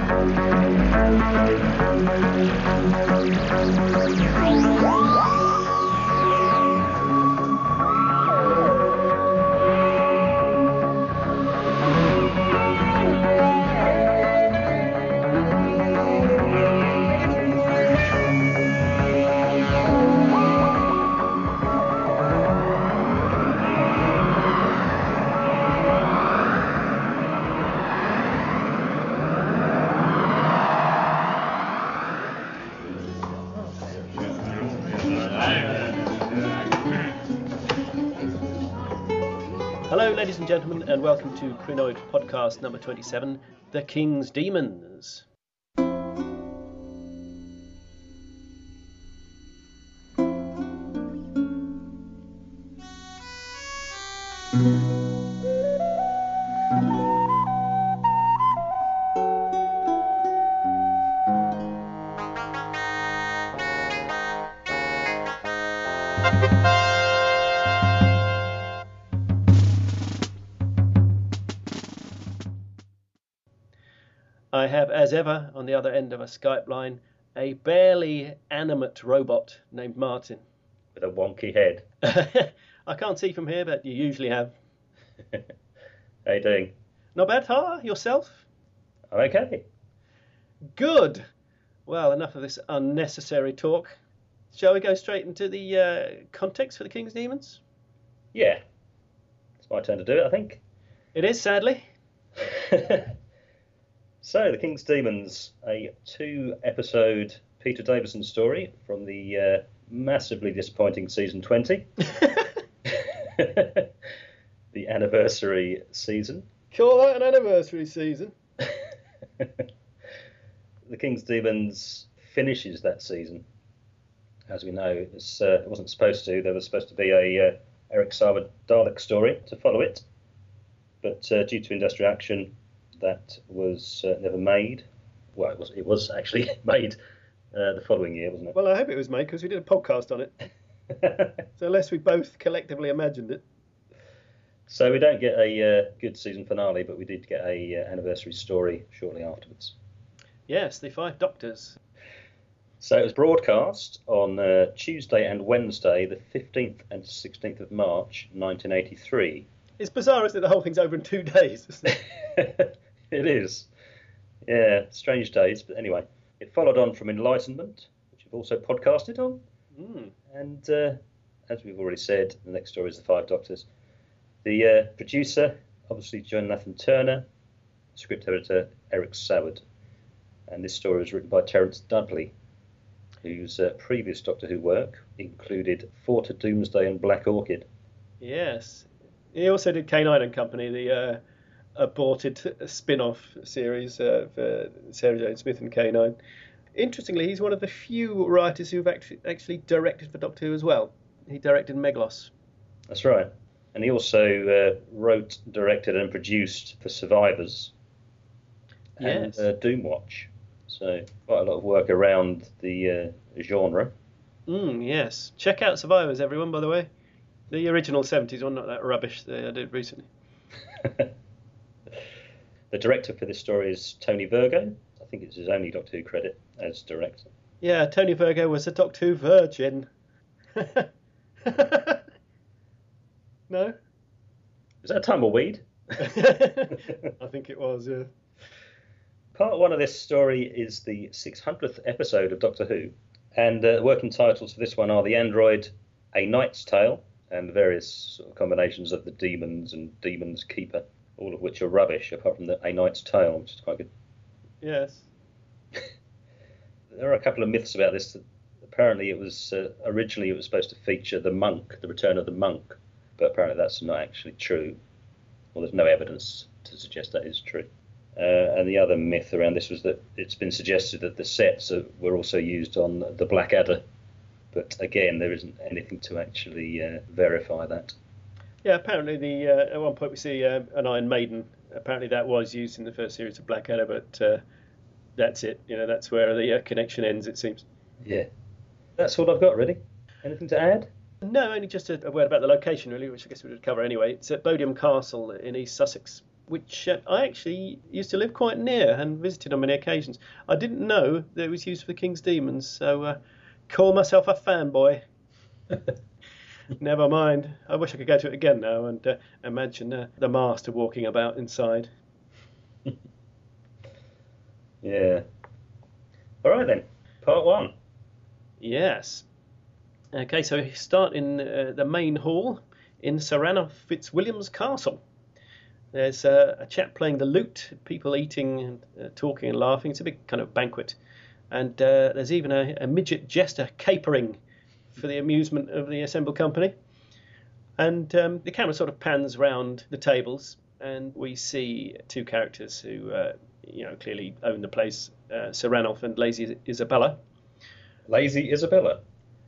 Hello, ladies and gentlemen, and welcome to Crinoid Podcast number 27, The King's Demons. I have, as ever, on the other end of a Skype line, a barely animate robot named Martin. With a wonky head. I can't see from here, but you usually have. How you doing? Not bad, huh? Yourself? I'm okay. Good. Well, enough of this unnecessary talk. Shall we go straight into the context for the King's Demons? Yeah. It's my turn to do it, I think. It is, sadly. So, The King's Demons, a 2-episode Peter Davison story from the massively disappointing season 20. The anniversary season. Call that an anniversary season. The King's Demons finishes that season. As we know, it wasn't supposed to. There was supposed to be a Eric Saward Dalek story to follow it. But due to industrial action, that was never made. Well, it was actually made the following year, wasn't it? Well, I hope it was made because we did a podcast on it. So unless we both collectively imagined it. So we don't get a good season finale, but we did get a anniversary story shortly afterwards. Yes, the Five Doctors. So it was broadcast on Tuesday and Wednesday, the 15th and 16th of March, 1983. It's bizarre, isn't it? The whole thing's over in 2 days, isn't it? It is. Yeah, strange days. But anyway, it followed on from Enlightenment, which we've also podcasted on. And as we've already said, the next story is The Five Doctors. The producer, obviously Jonathan Turner, script editor Eric Saward. And this story was written by Terence Dudley, whose previous Doctor Who work included Fort of Doomsday and Black Orchid. Yes. He also did K9 and Company, the aborted spin-off series of Sarah Jane Smith and K9. Interestingly, he's one of the few writers who've actually directed for Doctor Who as well. He directed Meglos. That's right. And he also wrote, directed and produced for Survivors and Doomwatch. So quite a lot of work around the genre. Yes. Check out Survivors, everyone, by the way. The original 70s one, not that rubbish that I did recently. The director for this story is Tony Virgo. I think it's his only Doctor Who credit as director. Yeah, Tony Virgo was a Doctor Who virgin. No? Was that a tumbleweed? I think it was, yeah. Part 1 of this story is the 600th episode of Doctor Who. And working titles for this one are The Android, A Knight's Tale, and various sort of combinations of the Demons and Demon's Keeper, all of which are rubbish, apart from the A Knight's Tale, which is quite good. Yes. There are a couple of myths about this. Apparently it was originally it was supposed to feature the monk, the return of the monk, but apparently that's not actually true. Well, there's no evidence to suggest that is true. And the other myth around this was that it's been suggested that the sets were also used on the Blackadder. But again, there isn't anything to actually verify that. Yeah, apparently at one point we see an Iron Maiden. Apparently that was used in the first series of Blackadder, but that's it. You know, that's where the connection ends, it seems. Yeah. That's all I've got, really. Anything to add? No, only just a word about the location, really, which I guess we would cover anyway. It's at Bodiam Castle in East Sussex. which I actually used to live quite near and visited on many occasions. I didn't know that it was used for the King's Demons, so call myself a fanboy. Never mind. I wish I could go to it again now and imagine the Master walking about inside. Yeah. All right then. Part 1. Yes. Okay, so we start in the main hall in Sir Ranulph Fitzwilliam's castle. There's a chap playing the lute, people eating and talking and laughing. It's a big kind of banquet. And there's even a midget jester capering for the amusement of the assembled company. And the camera sort of pans round the tables, and we see two characters who clearly own the place, Sir Ranulph and Lazy Isabella. Lazy Isabella?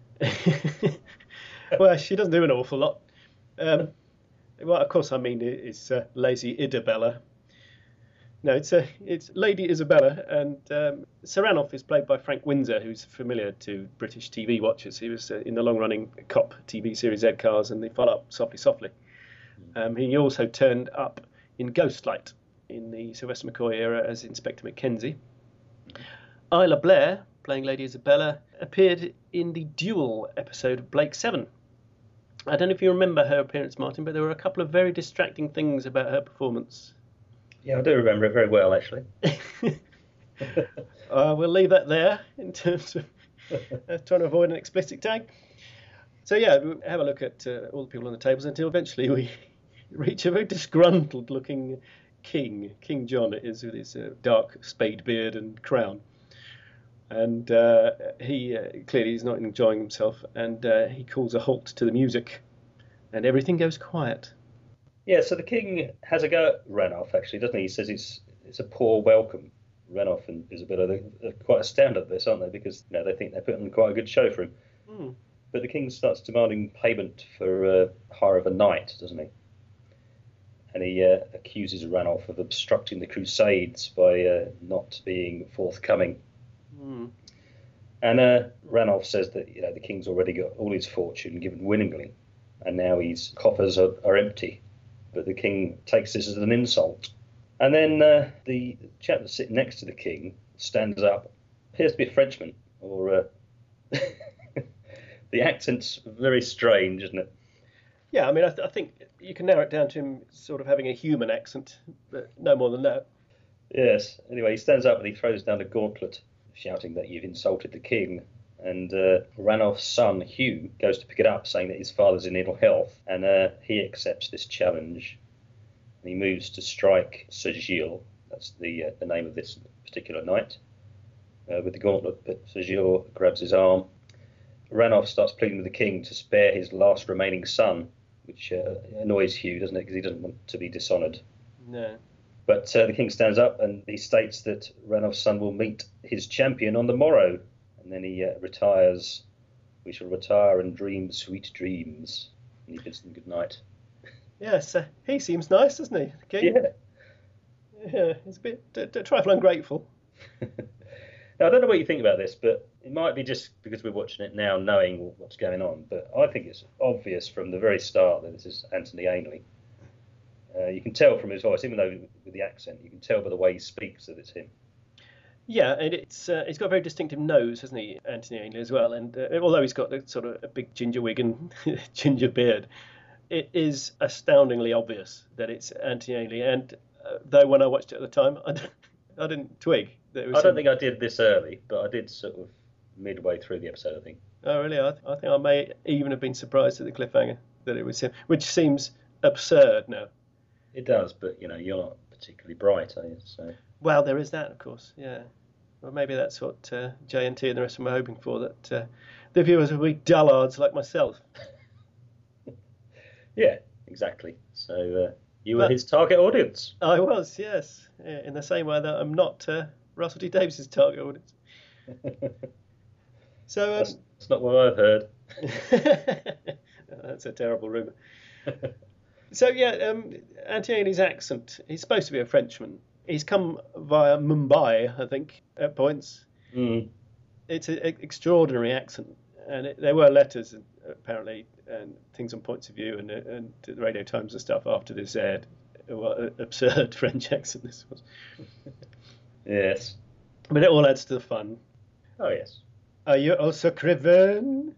Well, she doesn't do an awful lot. Well, of course, I mean it's Lazy Idabella. No, it's Lady Isabella, and Sir Ranulph is played by Frank Windsor, who's familiar to British TV watchers. He was in the long-running cop TV series Z-Cars and the follow-up Softly Softly. He also turned up in Ghostlight in the Sylvester McCoy era as Inspector Mackenzie. Isla Blair, playing Lady Isabella, appeared in the Duel episode of Blake 7. I don't know if you remember her appearance, Martin, but there were a couple of very distracting things about her performance. Yeah, I do remember it very well, actually. We'll leave that there in terms of trying to avoid an explicit tag. So yeah, we'll have a look at all the people on the tables until eventually we reach a very disgruntled-looking king. King John it is, with his dark spade beard and crown. And he clearly is not enjoying himself, and he calls a halt to the music, and everything goes quiet. Yeah, so the king has a go at Ranulph, actually, doesn't he? He says it's a poor welcome. Ranulph and Isabella, they're quite astounded at this, aren't they? Because they think they're putting on quite a good show for him. Mm. But the king starts demanding payment for hire of a knight, doesn't he? And he accuses Ranulph of obstructing the Crusades by not being forthcoming. Mm. And Ranulph says that the king's already got all his fortune given willingly, and now his coffers are empty. But the king takes this as an insult. And then the chap that's sitting next to the king stands up, appears to be a Frenchman, or the accent's very strange, isn't it? Yeah, I mean, I think you can narrow it down to him sort of having a human accent, but no more than that. Yes. Anyway, he stands up and he throws down a gauntlet, shouting that you've insulted the king. And Ranulph's son, Hugh, goes to pick it up, saying that his father's in ill health, and he accepts this challenge. And he moves to strike Sir Gilles, that's the name of this particular knight, with the gauntlet, but Sir Gilles grabs his arm. Ranulph starts pleading with the king to spare his last remaining son, which annoys Hugh, doesn't it, because he doesn't want to be dishonoured. No. But the king stands up and he states that Ranulph's son will meet his champion on the morrow. And then he retires. We shall retire and dream sweet dreams. And he bids them good night. Yes, he seems nice, doesn't he, the king? Yeah. Yeah, he's a bit a trifle ungrateful. Now, I don't know what you think about this, but it might be just because we're watching it now, knowing what's going on. But I think it's obvious from the very start that this is Anthony Ainley. You can tell from his voice, even though with the accent, you can tell by the way he speaks that it's him. Yeah, and he's got a very distinctive nose, hasn't he, Anthony Ainley, as well? And although he's got sort of a big ginger wig and ginger beard, it is astoundingly obvious that it's Anthony Ainley. And though when I watched it at the time, I didn't twig that it was I don't him. think I did this early, but I did sort of midway through the episode, I think. Oh, really? I think I may even have been surprised at the cliffhanger that it was him, which seems absurd now. It does, but you're not particularly bright, are you? So. Well, there is that, of course, yeah. Well, maybe that's what JNT and the rest of them were hoping for, that the viewers would be dullards like myself. Yeah, exactly. So you were his target audience. I was, yes. Yeah, in the same way that I'm not Russell T Davies' target audience. So that's not what I've heard. That's a terrible rumour. So, yeah, Anthony Ainley's accent, he's supposed to be a Frenchman. He's come via Mumbai, I think, at points. Mm. It's an extraordinary accent. And there were letters, apparently, and things on Points of View and the Radio Times and stuff after this aired, what an absurd French accent this was. Yes. But it all adds to the fun. Oh, yes. Are you also Creven?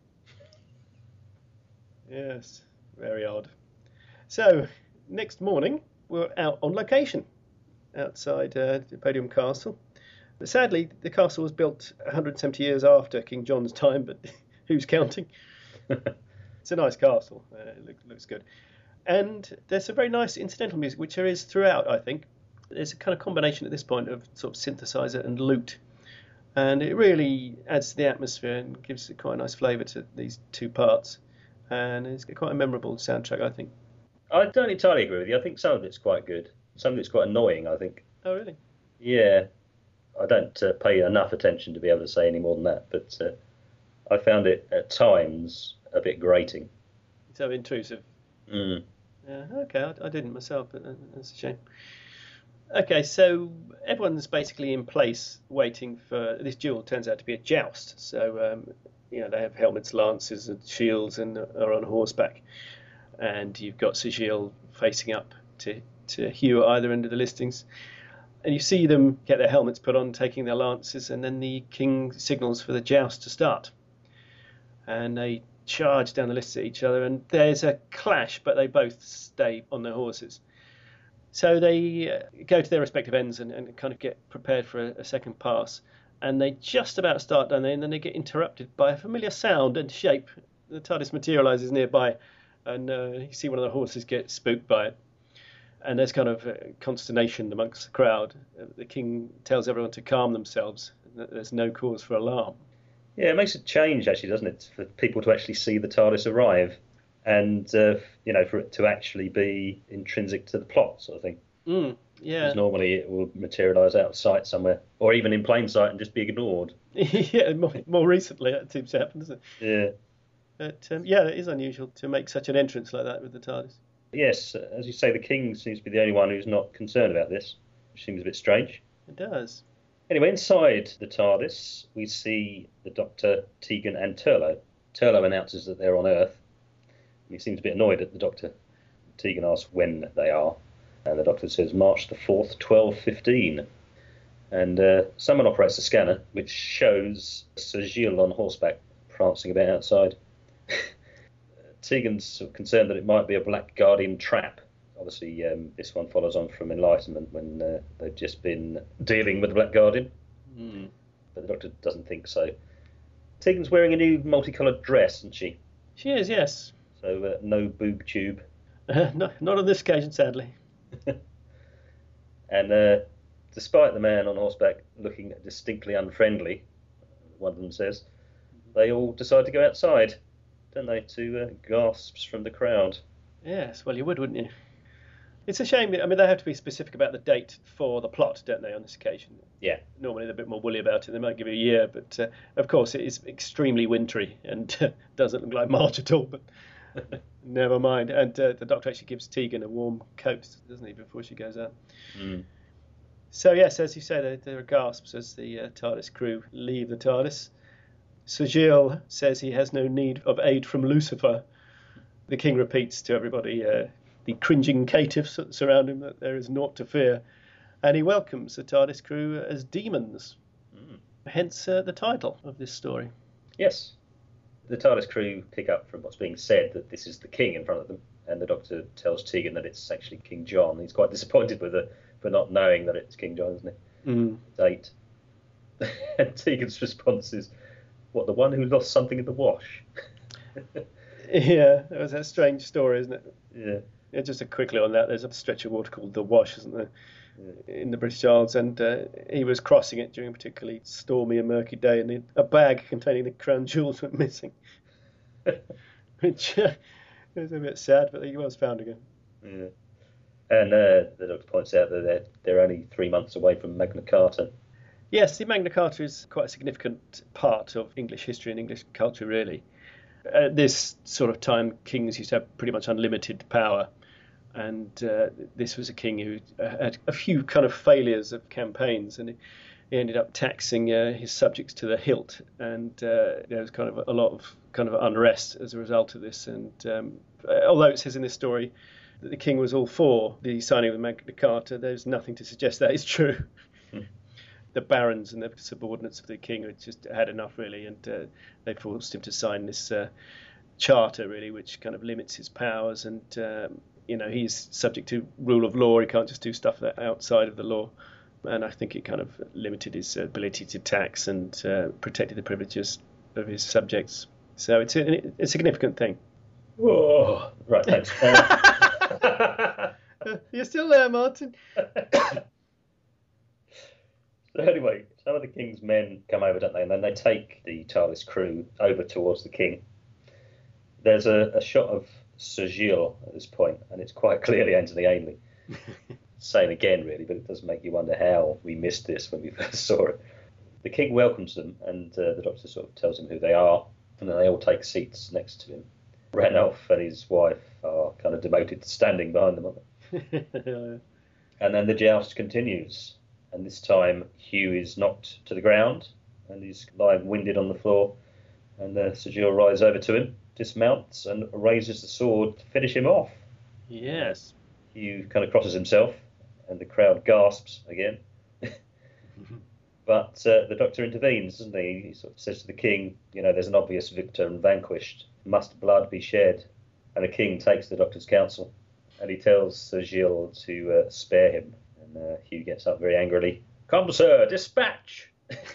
Yes, very odd. So, next morning, we're out on location outside Podium Castle. But sadly, the castle was built 170 years after King John's time, but who's counting? It's a nice castle. It looks good. And there's some very nice incidental music, which there is throughout, I think. There's a kind of combination at this point of sort of synthesizer and lute. And it really adds to the atmosphere and gives it quite a nice flavour to these two parts. And it's quite a memorable soundtrack, I think. I don't entirely agree with you. I think some of it's quite good. Some of it's quite annoying, I think. Oh, really? Yeah. I don't pay enough attention to be able to say any more than that. But I found it, at times, a bit grating. So intrusive. Mm. Yeah, okay, I didn't myself, but that's a shame. Okay, so everyone's basically in place waiting for this duel. Turns out to be a joust. So, they have helmets, lances, and shields, and are on horseback. And you've got Sir Gilles facing up to Hugh at either end of the listings. And you see them get their helmets put on, taking their lances, and then the king signals for the joust to start. And they charge down the lists at each other, and there's a clash, but they both stay on their horses. So they go to their respective ends and kind of get prepared for a second pass. And they just about start down there, and then they get interrupted by a familiar sound and shape. The TARDIS materialises nearby, and you see one of the horses get spooked by it. And there's kind of consternation amongst the crowd. The king tells everyone to calm themselves. There's no cause for alarm. Yeah, it makes a change, actually, doesn't it, for people to actually see the TARDIS arrive and, for it to actually be intrinsic to the plot, sort of thing. Yeah. Because normally it will materialise out of sight somewhere, or even in plain sight and just be ignored. Yeah, more recently it seems to happen, doesn't it? Yeah. But, it is unusual to make such an entrance like that with the TARDIS. Yes, as you say, the king seems to be the only one who's not concerned about this, which seems a bit strange. It does. Anyway, inside the TARDIS, we see the Doctor, Tegan, and Turlough. Turlough announces that they're on Earth. He seems a bit annoyed at the Doctor. Tegan asks when they are, and the Doctor says March the 4th, 12:15. And someone operates the scanner, which shows Sir Gilles on horseback prancing about outside. Tegan's sort of concerned that it might be a Black Guardian trap. Obviously, this one follows on from Enlightenment when they've just been dealing with the Black Guardian. But the Doctor doesn't think so. Tegan's wearing a new multicoloured dress, isn't she? She is, yes. So no boob tube. Not on this occasion, sadly. And despite the man on horseback looking distinctly unfriendly, one of them says, they all decide to go outside, don't they, to gasps from the crowd. Yes, well, you would, wouldn't you? It's a shame. I mean, they have to be specific about the date for the plot, don't they, on this occasion? Yeah. Normally they're a bit more woolly about it. They might give you a year, but of course it is extremely wintry and doesn't look like March at all, but never mind. And the Doctor actually gives Tegan a warm coat, doesn't he, before she goes out? So, yes, as you say, there are gasps as the TARDIS crew leave the TARDIS. Sir Gilles says he has no need of aid from Lucifer. The king repeats to everybody, the cringing caitiffs that surround him, that there is naught to fear. And he welcomes the TARDIS crew as demons. Hence the title of this story. Yes. The TARDIS crew pick up from what's being said that this is the king in front of them. And the Doctor tells Tegan that it's actually King John. He's quite disappointed with her for not knowing that it's King John, isn't he? Date. And Tegan's response is, what, the one who lost something in the wash? Yeah, that was a strange story, isn't it? Yeah. Just a quickly on that, there's a stretch of water called the Wash, isn't there, in the British Isles, and he was crossing it during a particularly stormy and murky day, and a bag containing the crown jewels went missing, which was a bit sad, but he was found again. Yeah. And the Doctor points out that they're only 3 months away from Magna Carta. Yes, the Magna Carta is quite a significant part of English history and English culture, really. At this sort of time, kings used to have pretty much unlimited power, and this was a king who had a few kind of failures of campaigns, and he ended up taxing his subjects to the hilt, and there was kind of a lot of kind of unrest as a result of this. And although it says in this story that the king was all for the signing of the Magna Carta. There's nothing to suggest that is true. The barons and the subordinates of the king had just had enough, really, and they forced him to sign this charter, really, which kind of limits his powers. And, he's subject to rule of law. He can't just do stuff that outside of the law. And I think it kind of limited his ability to tax and protected the privileges of his subjects. So it's a significant thing. Oh, right, thanks. You're still there, Martin. So anyway, some of the king's men come over, don't they? And then they take the TARDIS crew over towards the king. There's a shot of Sir Gilles at this point, and it's quite clearly Anthony Ainley. Same again, really, but it does make you wonder how we missed this when we first saw it. The king welcomes them, and the Doctor sort of tells them who they are, and then they all take seats next to him. Ranulph and his wife are kind of demoted to standing behind them, aren't they? And then the joust continues. And this time Hugh is knocked to the ground and he's lying winded on the floor. And Sir Gilles rides over to him, dismounts and raises the sword to finish him off. Yes. Hugh kind of crosses himself and the crowd gasps again. But the Doctor intervenes, doesn't he? He sort of says to the king, there's an obvious victor and vanquished. Must blood be shed? And the king takes the Doctor's counsel and he tells Sir Gilles to spare him. And Hugh gets up very angrily. Come, sir, dispatch!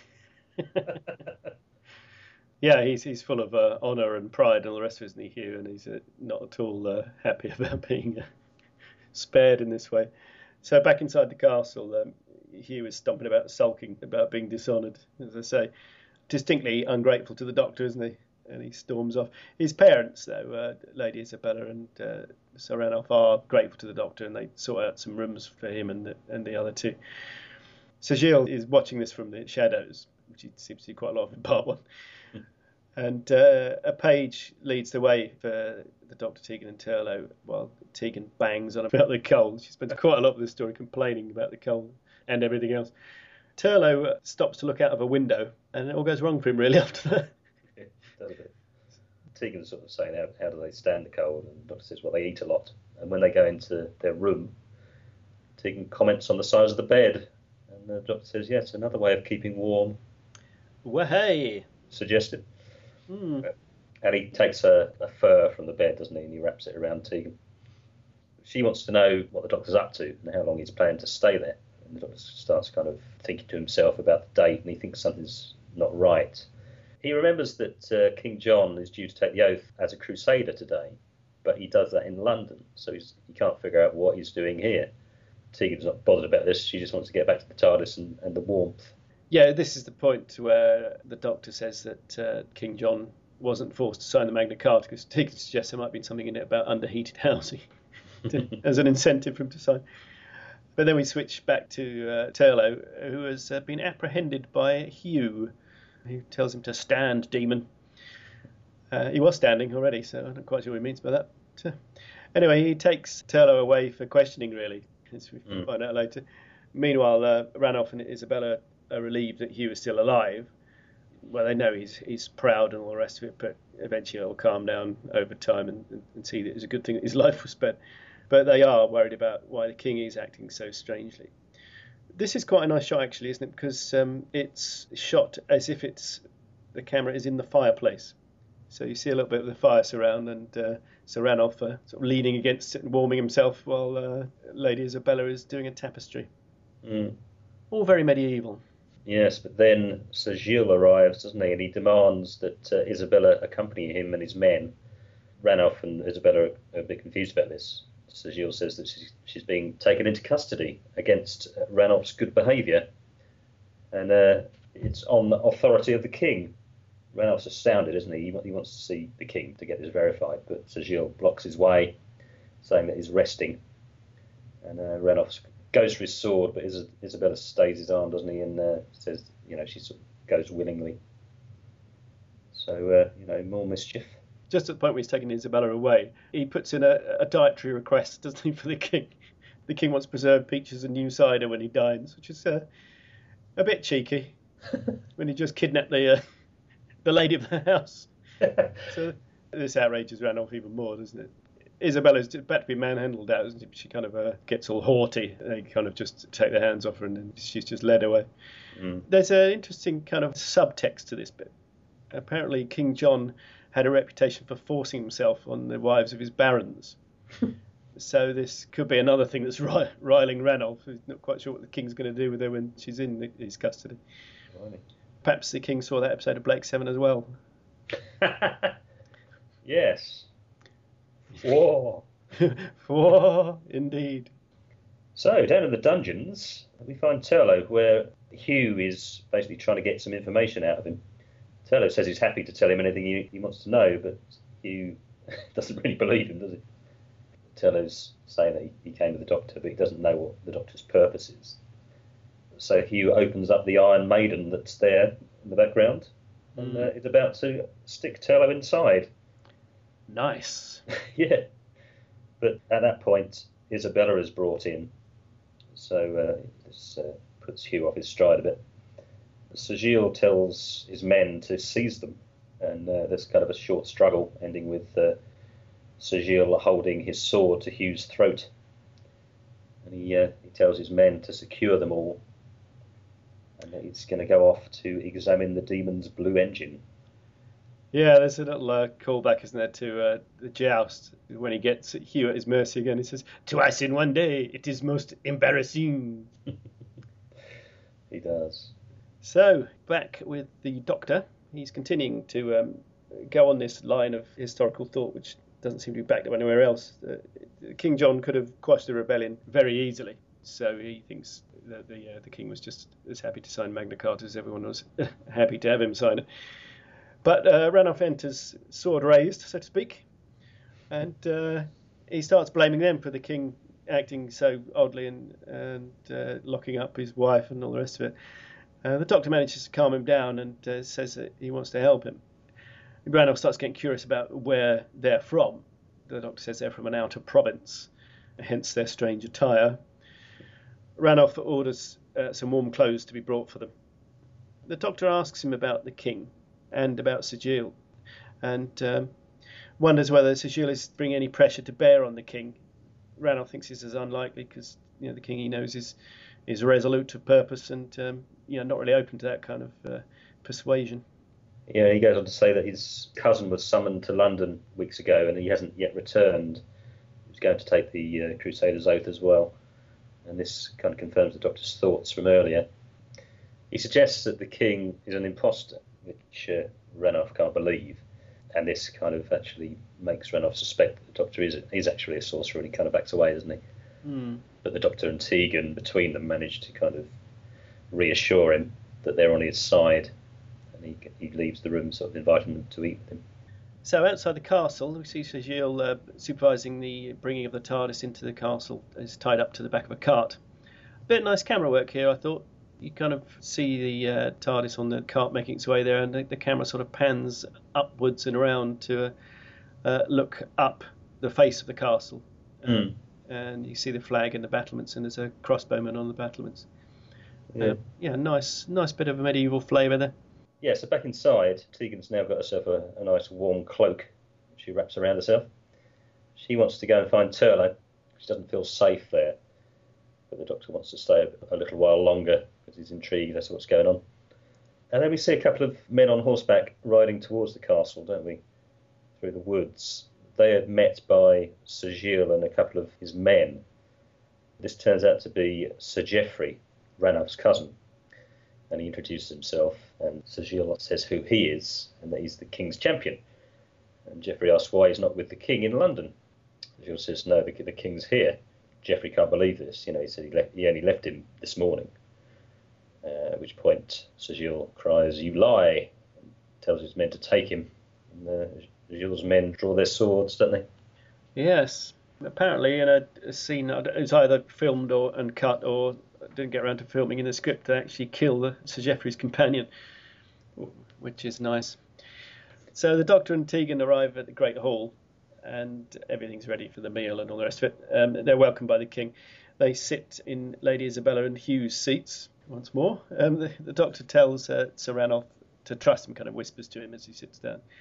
Yeah, he's full of honour and pride and all the rest of it, isn't he, Hugh? And he's not at all happy about being spared in this way. So back inside the castle, Hugh is stomping about, sulking about being dishonoured, as I say. Distinctly ungrateful to the Doctor, isn't he? And he storms off. His parents, though, Lady Isabella and Sir Ranulph, are grateful to the Doctor, and they sort out some rooms for him and the other two. Sir Gilles is watching this from the shadows, which he seems to do quite a lot of in part one. And a page leads the way for the Doctor, Tegan and Turlough, while Tegan bangs on about the cold. She spends quite a lot of this story complaining about the cold and everything else. Turlough stops to look out of a window, and it all goes wrong for him, really, after that. Tegan's sort of saying, how do they stand the cold? And the Doctor says, well, they eat a lot. And when they go into their room, Tegan comments on the size of the bed. And the Doctor says, yes, another way of keeping warm. Wahey! Suggested. And he takes a fur from the bed, doesn't he? And he wraps it around Tegan. She wants to know what the Doctor's up to and how long he's planning to stay there. And the Doctor starts kind of thinking to himself about the date, and he thinks something's not right. He remembers that King John is due to take the oath as a crusader today, but he does that in London, so he can't figure out what he's doing here. Tegan's not bothered about this. She just wants to get back to the TARDIS and the warmth. Yeah, this is the point where the Doctor says that King John wasn't forced to sign the Magna Carta, because Tegan suggests there might be something in it about underheated housing as an incentive for him to sign. But then we switch back to Turlough, who has been apprehended by Hugh, who tells him to stand, demon. He was standing already, so I'm not quite sure what he means by that. Anyway, he takes Turlough away for questioning, really, as we find out later. Meanwhile, Ranulph and Isabella are relieved that Hugh is still alive. Well, they know he's proud and all the rest of it, but eventually he'll calm down over time and see that it's a good thing that his life was spared. But they are worried about why the king is acting so strangely. This is quite a nice shot, actually, isn't it? Because it's shot as if the camera is in the fireplace. So you see a little bit of the fire surround, and Sir Ranulph sort of leaning against it and warming himself while Lady Isabella is doing a tapestry. All very medieval. Yes, but then Sir Gilles arrives, doesn't he? And he demands that Isabella accompany him and his men. Ranulph and Isabella are a bit confused about this. Sir Gilles says that she's being taken into custody against Ranulph's good behaviour, and it's on the authority of the king. Ranulph's astounded, isn't he? He wants to see the king to get this verified, but Sir Gilles blocks his way, saying that he's resting. And Ranulph goes for his sword, but Isabella stays his arm, doesn't he? And says, she sort of goes willingly. So, more mischief. Just at the point where he's taking Isabella away, he puts in a dietary request, doesn't he, for the king? The king wants preserved peaches and new cider when he dines, which is a bit cheeky when he just kidnapped the lady of the house. So this outrages Ranulph even more, doesn't it? Isabella's about to be manhandled out, isn't she? She kind of gets all haughty. They kind of just take their hands off her, and then she's just led away. There's an interesting kind of subtext to this bit. Apparently, King John had a reputation for forcing himself on the wives of his barons. So this could be another thing that's riling Ranulph, who's not quite sure what the king's going to do with her when she's in his custody. Right. Perhaps the king saw that episode of Blake Seven as well. Yes. War. War, indeed. So, down in the dungeons, we find Turlough, where Hugh is basically trying to get some information out of him. Turlough says he's happy to tell him anything he wants to know, but Hugh doesn't really believe him, does he? Turlough's saying that he came with the Doctor, but he doesn't know what the Doctor's purpose is. So Hugh opens up the Iron Maiden that's there in the background, and is about to stick Turlough inside. Nice. Yeah. But at that point, Isabella is brought in, so this puts Hugh off his stride a bit. Sir Gilles tells his men to seize them, and there's kind of a short struggle, ending with Sir Gilles holding his sword to Hugh's throat. And he tells his men to secure them all, and that he's going to go off to examine the demon's blue engine. Yeah, there's a little callback, isn't there, to the joust. When he gets Hugh at his mercy again, he says, "Twice in one day, it is most embarrassing." He does. So, back with the Doctor. He's continuing to go on this line of historical thought, which doesn't seem to be backed up anywhere else. King John could have quashed the rebellion very easily, so he thinks that the king was just as happy to sign Magna Carta as everyone was happy to have him sign it. But Ranulph enters sword raised, so to speak, and he starts blaming them for the king acting so oddly and locking up his wife and all the rest of it. The Doctor manages to calm him down and says that he wants to help him. Ranulph starts getting curious about where they're from. The Doctor says they're from an outer province, hence their strange attire. Ranulph orders some warm clothes to be brought for them. The Doctor asks him about the king and about Sir Gilles, and wonders whether Sir Gilles is bringing any pressure to bear on the king. Ranulph thinks this is unlikely because the king he knows is resolute of purpose and not really open to that kind of persuasion. Yeah, he goes on to say that his cousin was summoned to London weeks ago and he hasn't yet returned. He was going to take the Crusader's Oath as well, and this kind of confirms the Doctor's thoughts from earlier. He suggests that the king is an imposter, which Ranulph can't believe, and this kind of actually makes Ranulph suspect that the Doctor is actually a sorcerer, and he kind of backs away, doesn't he? But the Doctor and Tegan, between them, manage to kind of reassure him that they're on his side, and he leaves the room sort of inviting them to eat with him. So outside the castle, we see Sir Gilles supervising the bringing of the TARDIS into the castle. It's tied up to the back of a cart. A bit nice camera work here, I thought. You kind of see the TARDIS on the cart making its way there, and the camera sort of pans upwards and around to look up the face of the castle. And you see the flag and the battlements, and there's a crossbowman on the battlements. Nice bit of a medieval flavour there. Yeah, so back inside, Tegan's now got herself a nice warm cloak she wraps around herself. She wants to go and find Turlough. She doesn't feel safe there, but the Doctor wants to stay a little while longer because he's intrigued as to what's going on. And then we see a couple of men on horseback riding towards the castle, don't we? Through the woods. They are met by Sir Gilles and a couple of his men. This turns out to be Sir Geoffrey, Ranulph's cousin. And he introduces himself, and Sir Gilles says who he is, and that he's the king's champion. And Geoffrey asks why he's not with the king in London. Gilles says, no, the king's here. Geoffrey can't believe this. He said he only left him this morning. At which point Sir Gilles cries, "You lie!" and tells his men to take him. And Gilles' men draw their swords, don't they? Yes. Apparently in a scene that was either filmed and cut or didn't get around to filming in the script, they actually kill Sir Geoffrey's companion, which is nice. So the Doctor and Tegan arrive at the Great Hall, and everything's ready for the meal and all the rest of it. They're welcomed by the king. They sit in Lady Isabella and Hugh's seats once more. The Doctor tells Sir Ranulph to trust him, kind of whispers to him as he sits down.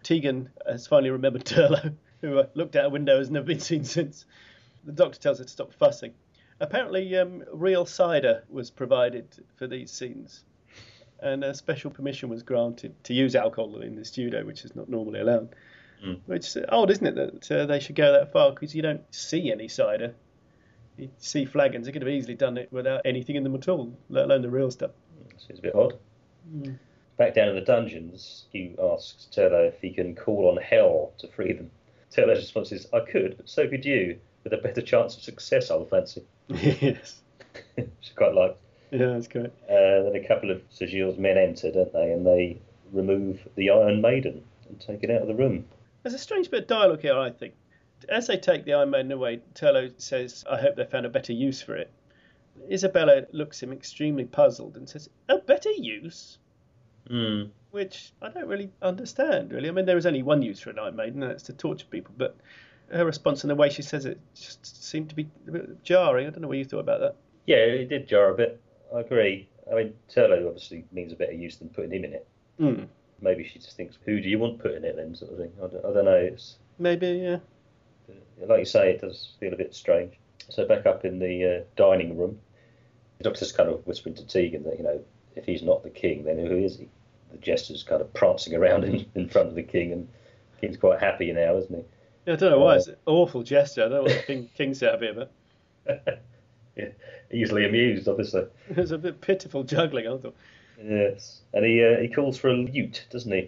Tegan has finally remembered Turlough, who looked out a window, has never been seen since. The doctor tells her to stop fussing. Apparently, real cider was provided for these scenes, and a special permission was granted to use alcohol in the studio, which is not normally allowed. Which is odd, isn't it, that they should go that far, because you don't see any cider. You see flagons. They could have easily done it without anything in them at all, let alone the real stuff. Seems a bit odd. Back down in the dungeons, Hugh asks Turlough if he can call on hell to free them. Turlough's response is, I could, but so could you, with a better chance of success, I'll fancy. Yes. Which I quite like. Yeah, that's great. Then a couple of Sir Gilles' men enter, don't they? And they remove the Iron Maiden and take it out of the room. There's a strange bit of dialogue here, I think. As they take the Iron Maiden away, Turlough says, I hope they found a better use for it. Isabella looks at him extremely puzzled and says, a better use? Which I don't really understand, really. I mean, there is only one use for an Iron Maiden, and that's to torture people. But her response and the way she says it just seemed to be a bit jarring. I don't know what you thought about that. Yeah, it did jar a bit. I agree. I mean, Turlough obviously means a better use than putting him in it. Maybe she just thinks, who do you want put in it then, sort of thing. I don't know. Maybe, yeah. Like you say, it does feel a bit strange. So back up in the dining room, the doctor's kind of whispering to Tegan that, if he's not the king, then who is he? The jester's kind of prancing around in front of the king, and the king's quite happy now, isn't he? Yeah, I don't know why. It's an awful gesture. I don't know what the king's out of it, but... Yeah, easily amused, obviously. It was a bit pitiful juggling, I thought. Yes, and he calls for a lute, doesn't he?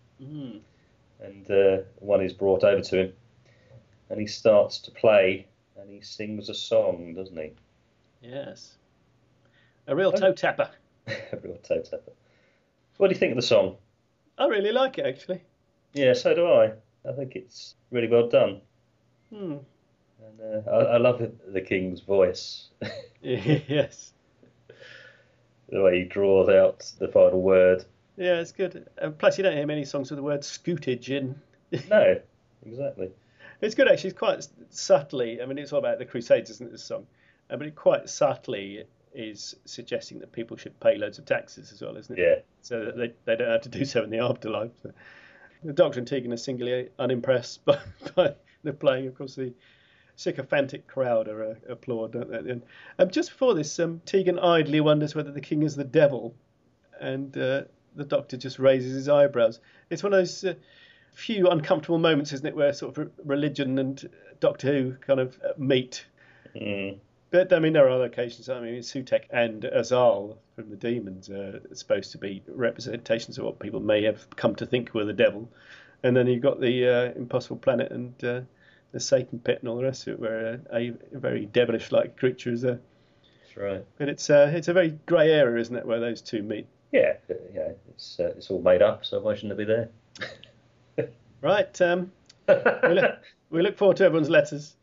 And one is brought over to him, and he starts to play, and he sings a song, doesn't he? Yes. A real toe tapper. A real toe tapper. What do you think of the song? I really like it, actually. Yeah, so do I. I think it's really well done. And I love the king's voice. Yes. The way he draws out the final word. Yeah, it's good. Plus, you don't hear many songs with the word scootage in. No, exactly. It's good, actually. It's quite subtly. I mean, it's all about the Crusades, isn't it, this song? But it quite subtly is suggesting that people should pay loads of taxes as well, isn't it? Yeah. So that they don't have to do so in the afterlife. So the Doctor and Tegan are singularly unimpressed by the playing. Of course, the sycophantic crowd are applaud, don't they, at the end? Just before this, Tegan idly wonders whether the king is the devil, and the Doctor just raises his eyebrows. It's one of those few uncomfortable moments, isn't it, where sort of religion and Doctor Who kind of meet. But, I mean, there are other occasions. I mean, Sutekh and Azal from the Demons are supposed to be representations of what people may have come to think were the devil. And then you've got the Impossible Planet and the Satan Pit and all the rest of it, where a very devilish-like creature is there. That's right. But it's a very grey area, isn't it, where those two meet? Yeah, it's all made up, so why shouldn't it be there? Right. We look forward to everyone's letters.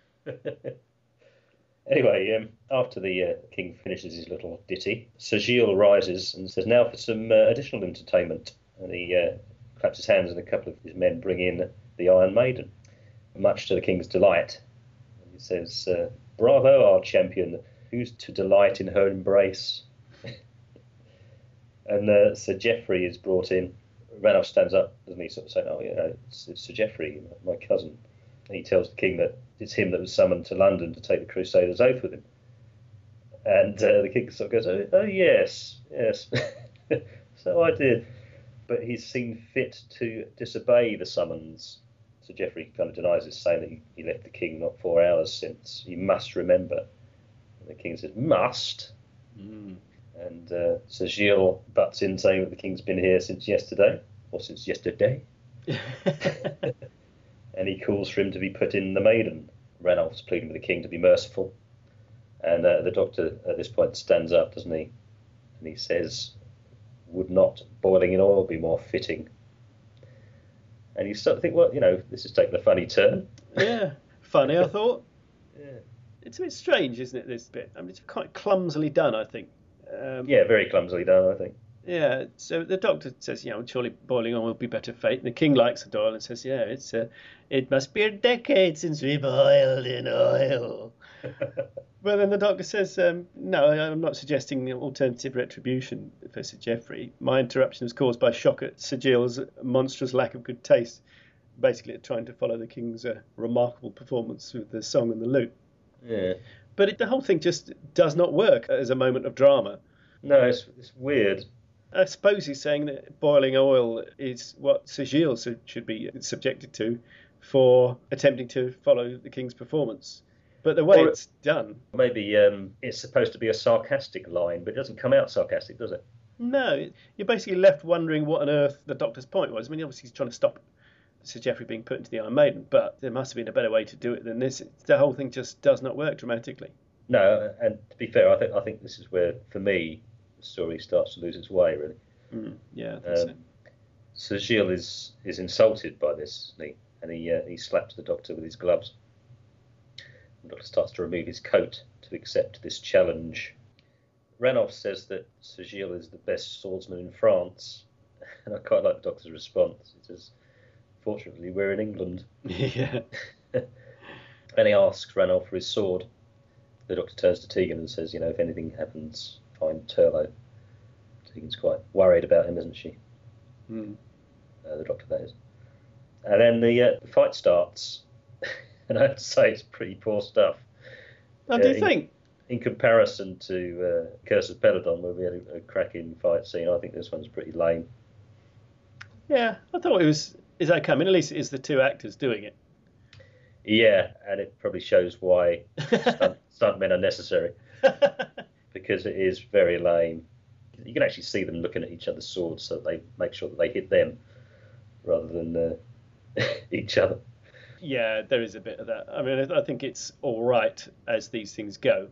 Anyway, after the king finishes his little ditty, Sir Gilles rises and says, now for some additional entertainment. And he claps his hands, and a couple of his men bring in the Iron Maiden, much to the king's delight. And he says, bravo, our champion, who's to delight in her embrace? And Sir Geoffrey is brought in. Ranulph stands up, doesn't he, sort of saying, it's Sir Geoffrey, my cousin. And he tells the king that it's him that was summoned to London to take the Crusaders' oath with him. And the king sort of goes, oh yes. So I did. But he's seen fit to disobey the summons. So Geoffrey kind of denies this, saying that he left the king not 4 hours since. You must remember. And the king says, must? And Sir Gilles butts in, saying that the king's been here since yesterday, or since yesterday. And he calls for him to be put in the Maiden. Ranulph's pleading with the king to be merciful. And the Doctor at this point stands up, doesn't he? And he says, would not boiling in oil be more fitting? And you start to think, well, this is taking a funny turn. Yeah, funny, I thought. Yeah. It's a bit strange, isn't it, this bit? I mean, it's quite clumsily done, I think. Yeah, very clumsily done, I think. Yeah, so the Doctor says, surely boiling oil will be better fate. And the king likes the oil and says, it must be a decade since we boiled in oil. But then the Doctor says, no, I'm not suggesting alternative retribution for Sir Geoffrey. My interruption was caused by shock at Sir Gill's monstrous lack of good taste, basically trying to follow the King's remarkable performance with the song and the lute. Yeah. But the whole thing just does not work as a moment of drama. No, it's weird. I suppose he's saying that boiling oil is what Sir Gilles should be subjected to for attempting to follow the King's performance. But the way it's done... Maybe it's supposed to be a sarcastic line, but it doesn't come out sarcastic, does it? No, you're basically left wondering what on earth the Doctor's point was. I mean, obviously he's trying to stop Sir Geoffrey being put into the Iron Maiden, but there must have been a better way to do it than this. The whole thing just does not work dramatically. No, and to be fair, I think this is where, for me, the story starts to lose its way, really. Yeah, I think so. Sir Gilles is insulted by this, isn't he? And he slaps the Doctor with his gloves. The Doctor starts to remove his coat to accept this challenge. Ranulph says that Sir Gilles is the best swordsman in France, and I quite like the Doctor's response. He says, "Fortunately, we're in England." Yeah. And he asks Ranulph for his sword. The Doctor turns to Tegan and says, if anything happens, find Turlough. Tegan's quite worried about him, isn't she? The Doctor, that is. And then the fight starts. And I have to say, it's pretty poor stuff. Oh, do you think? In comparison to Curse of Peladon, where we had a cracking fight scene, I think this one's pretty lame. Yeah, I thought it's okay. I mean, at least it is the two actors doing it. Yeah, and it probably shows why stuntmen are necessary. Because it is very lame. You can actually see them looking at each other's swords so that they make sure that they hit them rather than each other. Yeah, there is a bit of that. I mean, I think it's all right as these things go.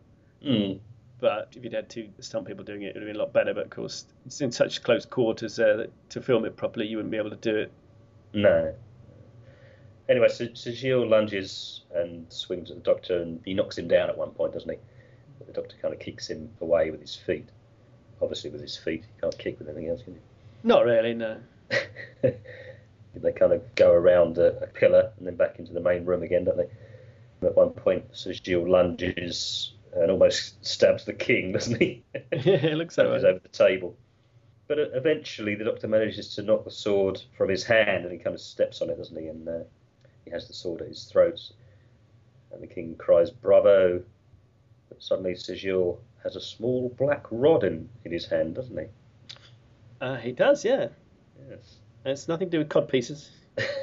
But if you'd had two stunt people doing it, it would have been a lot better. But of course, it's in such close quarters that to film it properly, you wouldn't be able to do it. No. Anyway, so Gilles lunges and swings at the Doctor, and he knocks him down at one point, doesn't he? But the Doctor kind of kicks him away with his feet. Obviously, with his feet, he can't kick with anything else, can he? Not really, no. They kind of go around a pillar and then back into the main room again, don't they? At one point, Sir Gilles lunges and almost stabs the King, doesn't he? Yeah, it looks that way. Over the table. But eventually, the Doctor manages to knock the sword from his hand, and he kind of steps on it, doesn't he? And he has the sword at his throat. And the King cries, "Bravo!" But suddenly, Sir Gilles has a small black rod in his hand, doesn't he? He does, yeah. Yes. And it's nothing to do with cod pieces.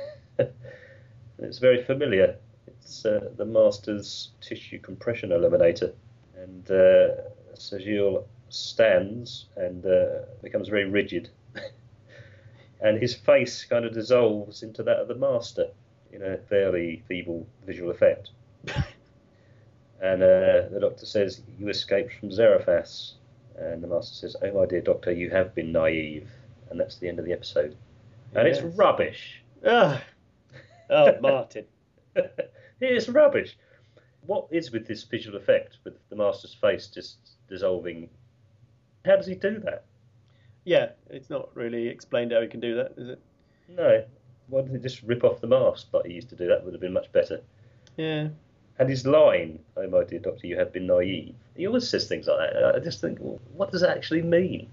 It's very familiar. It's the Master's tissue compression eliminator. And Sir Gilles stands and becomes very rigid. And his face kind of dissolves into that of the Master in a fairly feeble visual effect. And the Doctor says, "You escaped from Zerafas." And the Master says, "Oh, my dear Doctor, you have been naive." And that's the end of the episode. And Yes. it's rubbish. Oh, Martin. It's rubbish. What is with this visual effect, with the Master's face just dissolving? How does he do that? Yeah, it's not really explained how he can do that, is it? No. Why didn't he just rip off the mask like he used to do? That would have been much better. Yeah. And his line, "Oh, my dear Doctor, you have been naive." He always says things like that. I just think, well, what does that actually mean?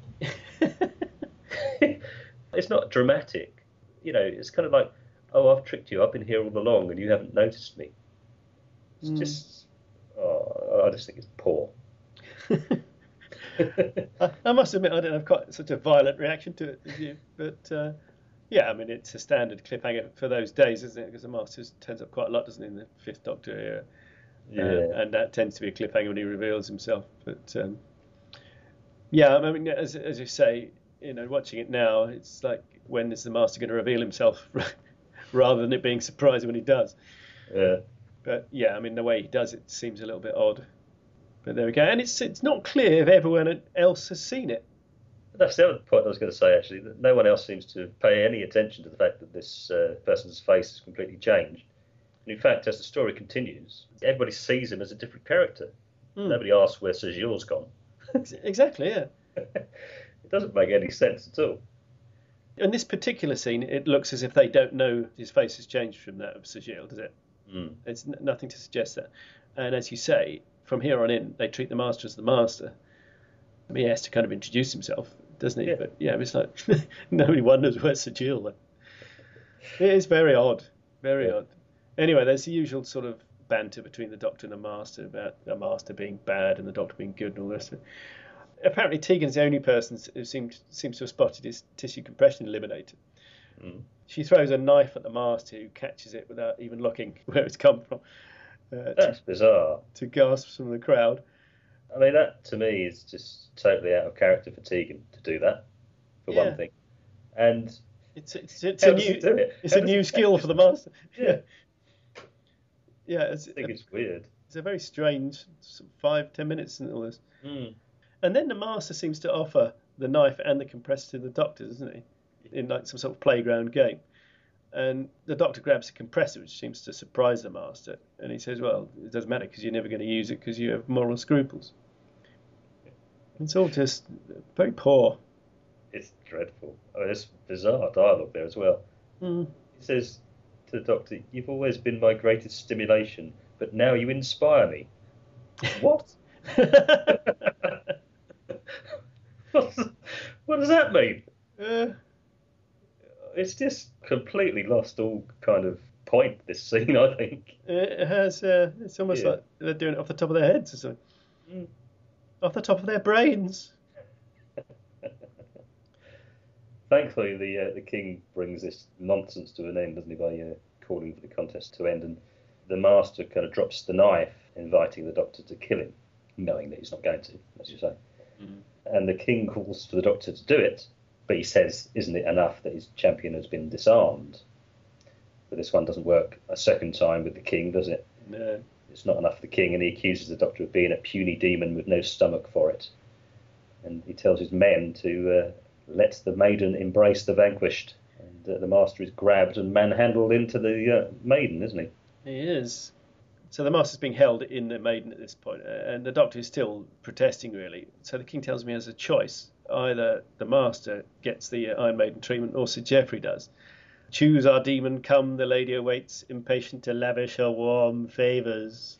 It's not dramatic. It's kind of like, "Oh, I've tricked you. I've been here all along and you haven't noticed me." It's just... I just think it's poor. I must admit, I don't have quite such a violent reaction to it as you. But, yeah, I mean, it's a standard cliffhanger for those days, isn't it? Because the Master turns up quite a lot, doesn't he, in the Fifth Doctor era? Yeah. And that tends to be a cliffhanger when he reveals himself. But, yeah, I mean, as you say, watching it now, it's like, when is the Master going to reveal himself rather than it being surprising when he does? Yeah. But, yeah, I mean, the way he does it seems a little bit odd. But there we go. And it's not clear if everyone else has seen it. That's the other point I was going to say, actually, that no one else seems to pay any attention to the fact that this person's face has completely changed. And in fact, as the story continues, everybody sees him as a different character. Nobody asks where Sir Gilles has gone. Exactly, yeah. It doesn't make any sense at all. In this particular scene, it looks as if they don't know his face has changed from that of Sir Gilles, does it? It's nothing to suggest that. And as you say, from here on in, they treat the Master as the Master. I mean, he has to kind of introduce himself, doesn't he? Yeah. But yeah, it's like nobody wonders where's Sir Jill. It is very odd, very odd. Anyway, there's the usual sort of banter between the Doctor and the Master about the Master being bad and the Doctor being good and all this. Apparently, Tegan's the only person who seems to have spotted his tissue compression eliminator. Mm. She throws a knife at the Master, who catches it without even looking where it's come from. That's bizarre. To gasps from the crowd. I mean, that to me is just totally out of character for Tegan to do that, for one thing. And it's a new skill for the Master. Yeah. Yeah, I think it's weird. It's a very strange 5-10 minutes and all this. Mm. And then the Master seems to offer the knife and the compressor to the Doctor, doesn't he? In like some sort of playground game. And the Doctor grabs the compressor, which seems to surprise the Master. And he says, well, it doesn't matter because you're never going to use it because you have moral scruples. It's all just very poor. It's dreadful. I mean, it's bizarre dialogue there as well. Mm. He says to the Doctor, "You've always been my greatest stimulation, but now you inspire me." What? What does that mean? It's just completely lost all kind of point, this scene, I think. It has. It's almost like they're doing it off the top of their heads or something. Mm. Off the top of their brains. Thankfully, the king brings this nonsense to an end, doesn't he, by calling for the contest to end. And the Master kind of drops the knife, inviting the Doctor to kill him, knowing that he's not going to, as you say. Mm-hmm. And the king calls for the Doctor to do it, but he says, isn't it enough that his champion has been disarmed? But this one doesn't work a second time with the king, does it? No. It's not enough for the king, and he accuses the Doctor of being a puny demon with no stomach for it. And he tells his men to let the maiden embrace the vanquished. And the Master is grabbed and manhandled into the maiden, isn't he? He is. So the Master's being held in the maiden at this point, and the Doctor is still protesting, really. So the king tells me he has a choice. Either the Master gets the Iron Maiden treatment, or Sir Geoffrey does. Choose our demon, come, the lady awaits, impatient to lavish her warm favours.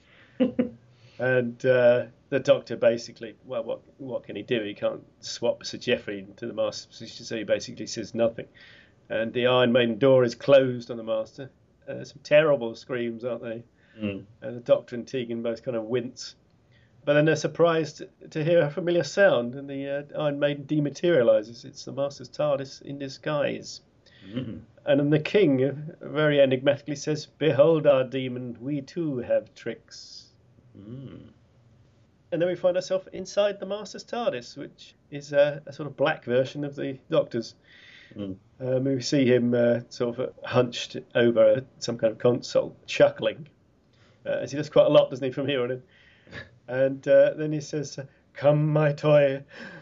And the Doctor basically, well, what can he do? He can't swap Sir Geoffrey into the Master's position, so he basically says nothing. And the Iron Maiden door is closed on the Master. Some terrible screams, aren't they? Mm. And the Doctor and Tegan both kind of wince. But then they're surprised to hear a familiar sound, and the Iron Maiden dematerialises. It's the Master's TARDIS in disguise. Mm-hmm. And then the king very enigmatically says, "Behold our demon, we too have tricks." Mm. And then we find ourselves inside the Master's TARDIS, which is a sort of black version of the Doctor's. Mm. We see him sort of hunched over some kind of console, chuckling. As he does quite a lot, doesn't he, from here on in? And then he says, "Come, my toy,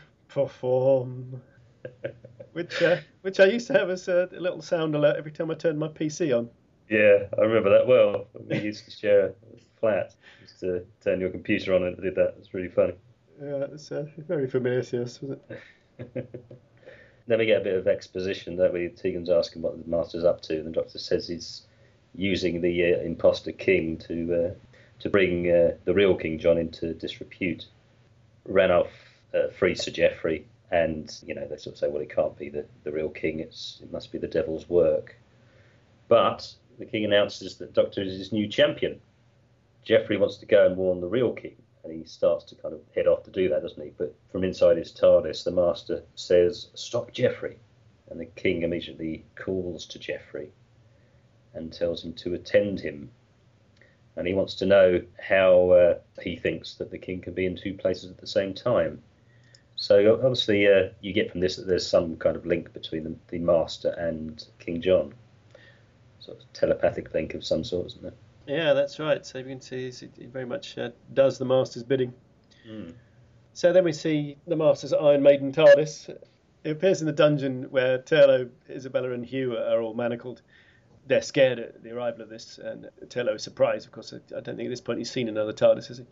perform." which I used to have as a little sound alert every time I turned my PC on. Yeah, I remember that well. We used to share a flat. Used to turn your computer on and did that. It's really funny. Yeah, it's very familiar to us, was it? Then we get a bit of exposition, don't we? Tegan's asking what the Master's up to, and the Doctor says he's using the imposter king to bring the real King John into disrepute. Ranulph frees Sir Geoffrey, and they sort of say, well, it can't be the real king. It must be the devil's work. But the king announces that the Doctor is his new champion. Geoffrey wants to go and warn the real king, and he starts to kind of head off to do that, doesn't he? But from inside his TARDIS, the Master says, "Stop Geoffrey." And the king immediately calls to Geoffrey and tells him to attend him. And he wants to know how he thinks that the king can be in two places at the same time. So obviously you get from this that there's some kind of link between the Master and King John. Sort of telepathic link of some sort, isn't there? Yeah, that's right. So you can see he very much does the Master's bidding. Mm. So then we see the Master's Iron Maiden TARDIS. It appears in the dungeon where Turlough, Isabella and Hugh are all manacled. They're scared at the arrival of this, and Turlough is surprised. Of course, I don't think at this point he's seen another TARDIS, has he?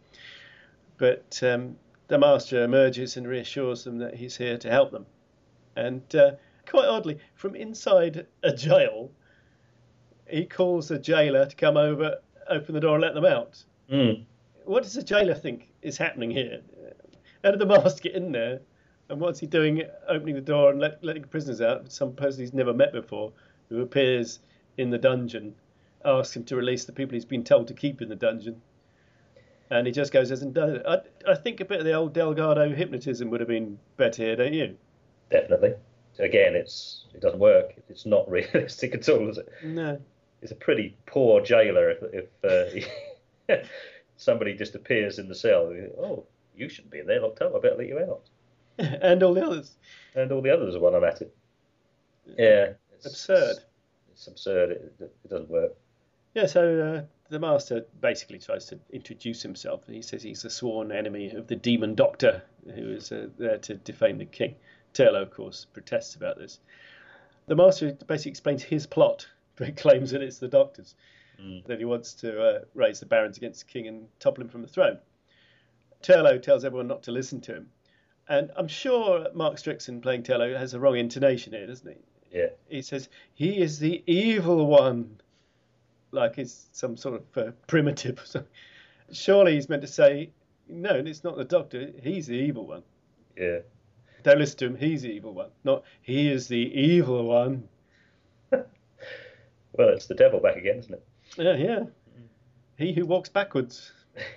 But the Master emerges and reassures them that he's here to help them. And quite oddly, from inside a jail, he calls the jailer to come over, open the door and let them out. Mm. what does the jailer think is happening here? How did the master get in there? And what's he doing opening the door and letting prisoners out? Some person he's never met before who appears in the dungeon, asks him to release the people he's been told to keep in the dungeon. And he just goes and does it. I think a bit of the old Delgado hypnotism would have been better here, don't you? Definitely. Again, it doesn't work. It's not realistic at all, is it? No. It's a pretty poor jailer if somebody just appears in the cell. Oh, you shouldn't be in there locked up. I better let you out. And all the others. And all the others are when I'm at it. Yeah. Absurd. It's absurd. It doesn't work. Yeah, so the master basically tries to introduce himself. He says he's a sworn enemy of the demon doctor who is there to defame the king. Turlough, of course, protests about this. The master basically explains his plot, but claims that it's the doctor's, that he wants to raise the barons against the king and topple him from the throne. Turlough tells everyone not to listen to him. And I'm sure Mark Strickson playing Turlough has a wrong intonation here, doesn't he? Yeah. He says, he is the evil one. Like he's some sort of primitive. Surely he's meant to say, no, it's not the doctor. He's the evil one. Yeah. Don't listen to him. He's the evil one. Not he is the evil one. Well, it's the devil back again, isn't it? Yeah. He who walks backwards.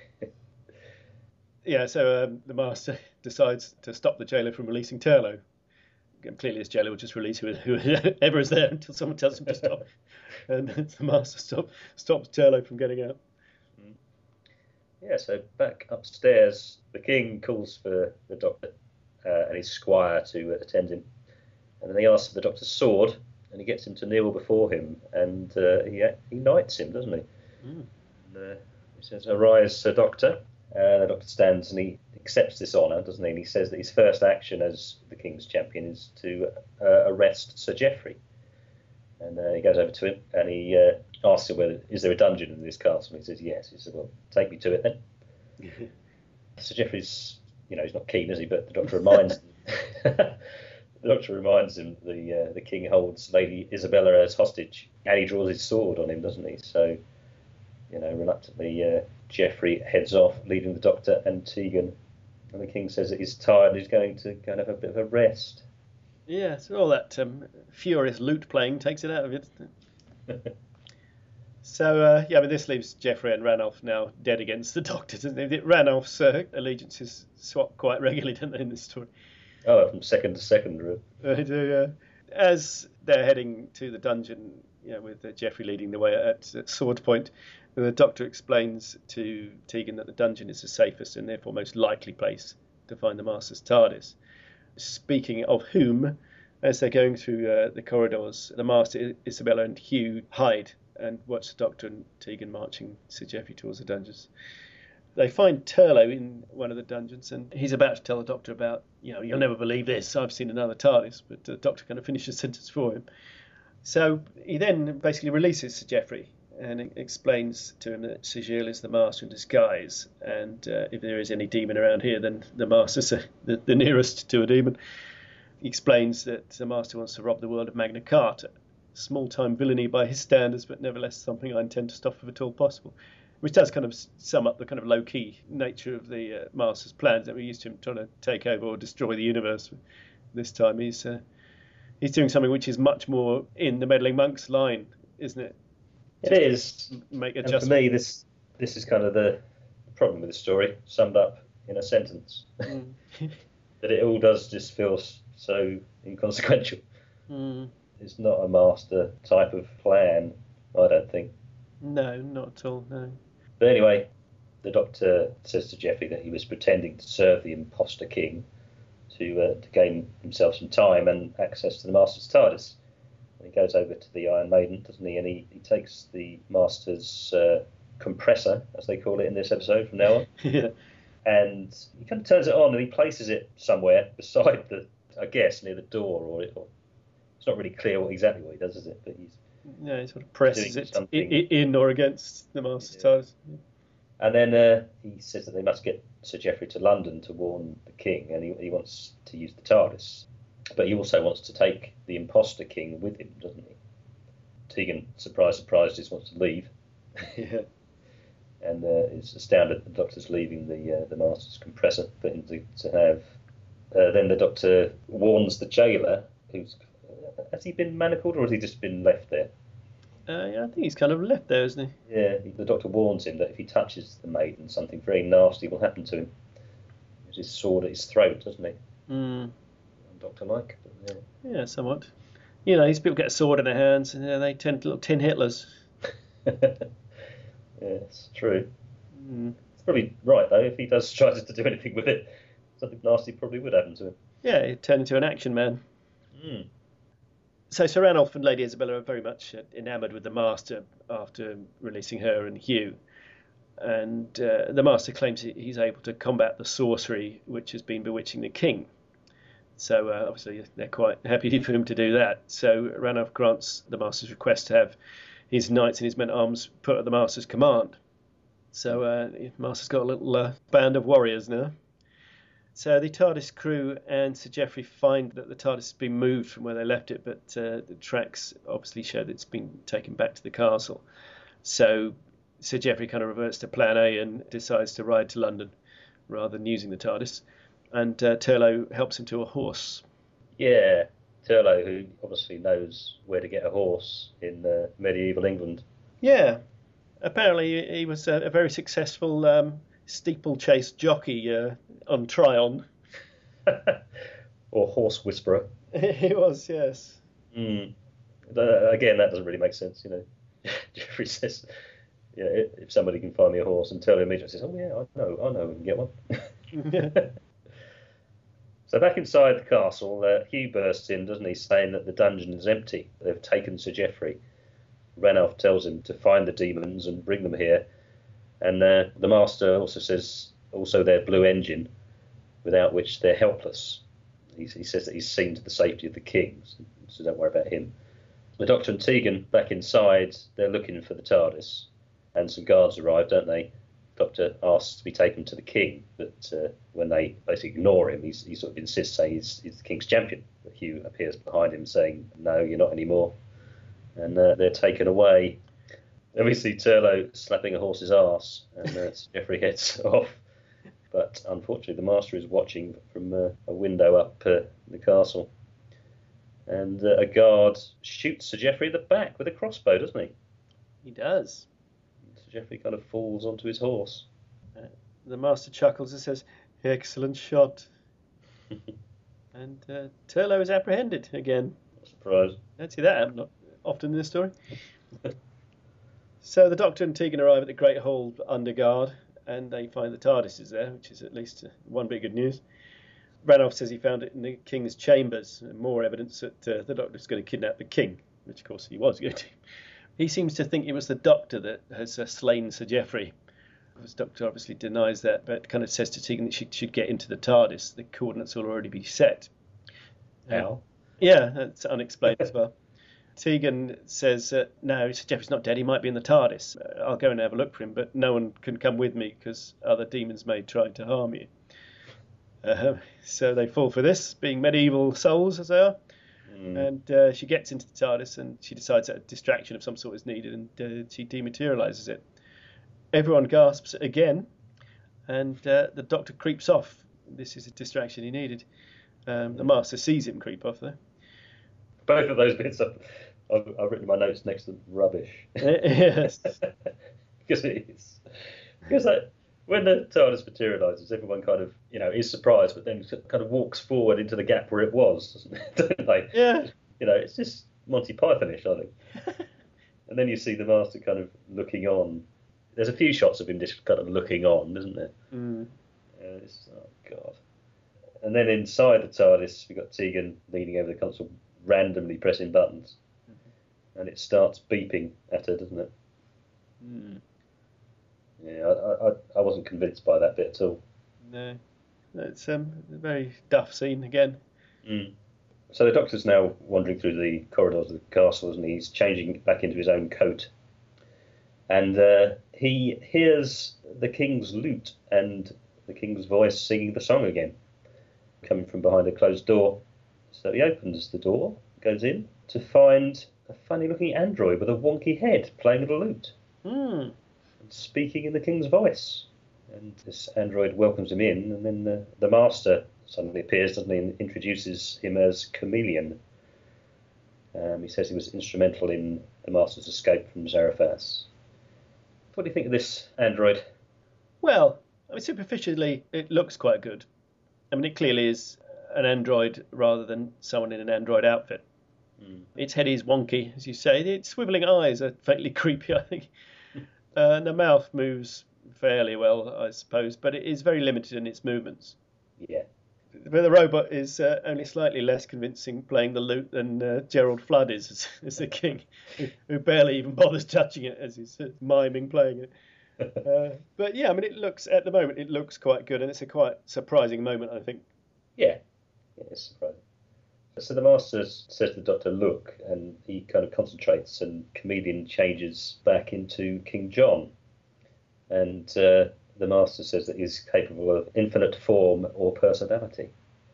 Yeah, so the master decides to stop the jailer from releasing Turlough. Clearly, this jailer will just release whoever is there until someone tells him to stop. And the master stops Turlough from getting out. Yeah, so back upstairs, the king calls for the doctor and his squire to attend him. And then he asks for the doctor's sword, and he gets him to kneel before him, and he knights him, doesn't he? And, he says, "Arise, Sir Doctor." The doctor stands and he accepts this honour, doesn't he? And he says that his first action as the king's champion is to arrest Sir Geoffrey. And he goes over to him and he asks him, is there a dungeon in this castle? And he says, yes. He says, well, take me to it then. Sir Geoffrey's, he's not keen, is he? But the doctor reminds him the king holds Lady Isabella as hostage, and he draws his sword on him, doesn't he? So, reluctantly, Geoffrey heads off, leaving the doctor and Tegan. And the king says that he's tired and he's going to go and have a bit of a rest. Yeah, so all that furious lute playing takes it out of it. So, this leaves Geoffrey and Ranulph now dead against the doctor, doesn't it? Ranulph's allegiances swap quite regularly, don't they, in this story? Oh, from second to second. They do, yeah. As they're heading to the dungeon, with Geoffrey leading the way at sword point, the doctor explains to Tegan that the dungeon is the safest and therefore most likely place to find the Master's TARDIS. Speaking of whom, as they're going through the corridors, the Master, Isabella and Hugh hide and watch the Doctor and Tegan marching Sir Geoffrey towards the dungeons. They find Turlough in one of the dungeons, and he's about to tell the Doctor about, you'll never believe this, I've seen another TARDIS, but the Doctor kind of finishes the sentence for him. So he then basically releases Sir Geoffrey and explains to him that Sir Gilles is the Master in disguise, and if there is any demon around here, then the Master's the nearest to a demon. He explains that the Master wants to rob the world of Magna Carta. Small-time villainy by his standards, but nevertheless something I intend to stop if at all possible. Which does kind of sum up the kind of low-key nature of the Master's plans that we're used to him trying to take over or destroy the universe. This time he's doing something which is much more in the meddling monks line, isn't it? It is. Make and for me, this is kind of the problem with the story, summed up in a sentence. That it all does just feel so inconsequential. It's not a Master type of plan, I don't think. No, not at all, no. But anyway, the Doctor says to Geoffrey that he was pretending to serve the imposter king to gain himself some time and access to the Master's TARDIS. And he goes over to the Iron Maiden, doesn't he? And he takes the Master's compressor, as they call it in this episode from now on. Yeah. And he kind of turns it on and he places it somewhere beside I guess, near the door, or it's not really clear exactly what he does, is it? But he sort of presses it in or against the Master's TARDIS. Yeah. And then he says that they must get Sir Geoffrey to London to warn the king, and he wants to use the TARDIS. But he also wants to take the imposter king with him, doesn't he? Tegan, surprise, just wants to leave. Yeah. and is astounded that the Doctor's leaving the Master's compressor for him to have. Then the Doctor warns the jailer, who's... has he been manacled or has he just been left there? Yeah, I think he's kind of left there, isn't he? Yeah, the Doctor warns him that if he touches the maiden, something very nasty will happen to him. There's his sword at his throat, doesn't he? Doctor-like. But, yeah, somewhat. You know, these people get a sword in their hands and they turn into little tin Hitlers. It's true. It's probably right, though. If he does try to do anything with it, something nasty probably would happen to him. Yeah, he'd turn into an action man. So Sir Ranulph and Lady Isabella are very much enamoured with the Master after releasing her and Hugh. And the Master claims he's able to combat the sorcery which has been bewitching the King. So obviously they're quite happy for him to do that. So Ranulph grants the Master's request to have his knights and his men-at-arms put at the Master's command. So the Master's got a little band of warriors now. So the TARDIS crew and Sir Geoffrey find that the TARDIS has been moved from where they left it, but the tracks obviously show that it's been taken back to the castle. So Sir Geoffrey kind of reverts to plan A and decides to ride to London rather than using the TARDIS. And Turlough helps him to a horse. Yeah, Turlough, who obviously knows where to get a horse in medieval England. Yeah, apparently he was a very successful steeplechase jockey on Tryon. Or horse whisperer. He was, yes. Again, that doesn't really make sense, you know. Geoffrey says, yeah, if somebody can find me a horse, and Turlough immediately says, oh yeah, I know we can get one. So back inside the castle, Hugh bursts in, doesn't he, saying that the dungeon is empty. They've taken Sir Geoffrey. Ranulph tells him to find the demons and bring them here. And the Master also says, also their blue engine, without which they're helpless. He says that he's seen to the safety of the king, so don't worry about him. The Doctor and Tegan back inside, they're looking for the TARDIS, and some guards arrive, don't they? Doctor asks to be taken to the king, but when they basically ignore him, he sort of insists, saying he's the king's champion. But Hugh appears behind him, saying, no, you're not anymore. And they're taken away. Then we see Turlough slapping a horse's arse, and Geoffrey heads off. But unfortunately, the Master is watching from a window up the castle. And a guard shoots Sir Geoffrey in the back with a crossbow, doesn't he? He does. Sir Geoffrey kind of falls onto his horse. The Master chuckles and says, excellent shot. And Turlough is apprehended again. Not surprised. Don't see that happen often in this story. So the Doctor and Tegan arrive at the Great Hall under guard, and they find the TARDIS is there, which is at least one bit of good news. Ranulph says he found it in the King's chambers, and more evidence that the Doctor's going to kidnap the King, which of course he was going to. He seems to think it was the Doctor that has slain Sir Geoffrey. The Doctor obviously denies that, but kind of says to Tegan that she should get into the TARDIS. The coordinates will already be set. How? Yeah, that's unexplained as well. Tegan says, no, Sir Geoffrey's not dead. He might be in the TARDIS. I'll go and have a look for him, but no one can come with me because other demons may try to harm you. So they fall for this, being medieval souls as they are. And she gets into the TARDIS and she decides that a distraction of some sort is needed, and she dematerialises it. Everyone gasps again, and the Doctor creeps off. This is a distraction he needed. The Master sees him creep off, though. Both of those bits I've written in my notes next to rubbish. Yes. Because it is. Because when the TARDIS materialises, everyone kind of, is surprised, but then kind of walks forward into the gap where it was, don't they? Yeah. It's just Monty Python-ish, I think. And then you see the Master kind of looking on. There's a few shots of him just kind of looking on, isn't there? Oh, God. And then inside the TARDIS, we've got Tegan leaning over the console, randomly pressing buttons. And it starts beeping at her, doesn't it? Yeah, I wasn't convinced by that bit at all. No. It's a very duff scene again. So the Doctor's now wandering through the corridors of the castle, and he's changing back into his own coat. And he hears the King's lute and the King's voice singing the song again, coming from behind a closed door. So he opens the door, goes in, to find a funny-looking android with a wonky head playing the lute. And speaking in the king's voice. And this android welcomes him in, and then the master suddenly appears, doesn't he, and introduces him as Chameleon. He says he was instrumental in the master's escape from Zarephath. What do you think of this android? Well, I mean, superficially, it looks quite good. I mean, it clearly is an android rather than someone in an android outfit. Its head is wonky, as you say. Its swivelling eyes are faintly creepy, I think. And the mouth moves fairly well, I suppose, but it is very limited in its movements. Yeah. But the robot is only slightly less convincing playing the lute than Gerald Flood is as the king, who barely even bothers touching it as he's miming playing it. But yeah, I mean, at the moment, it looks quite good, and it's a quite surprising moment, I think. Yeah, it's surprising. So the master says to the doctor, look, and he kind of concentrates, and Chameleon changes back into King John. And the master says that he's capable of infinite form or personality.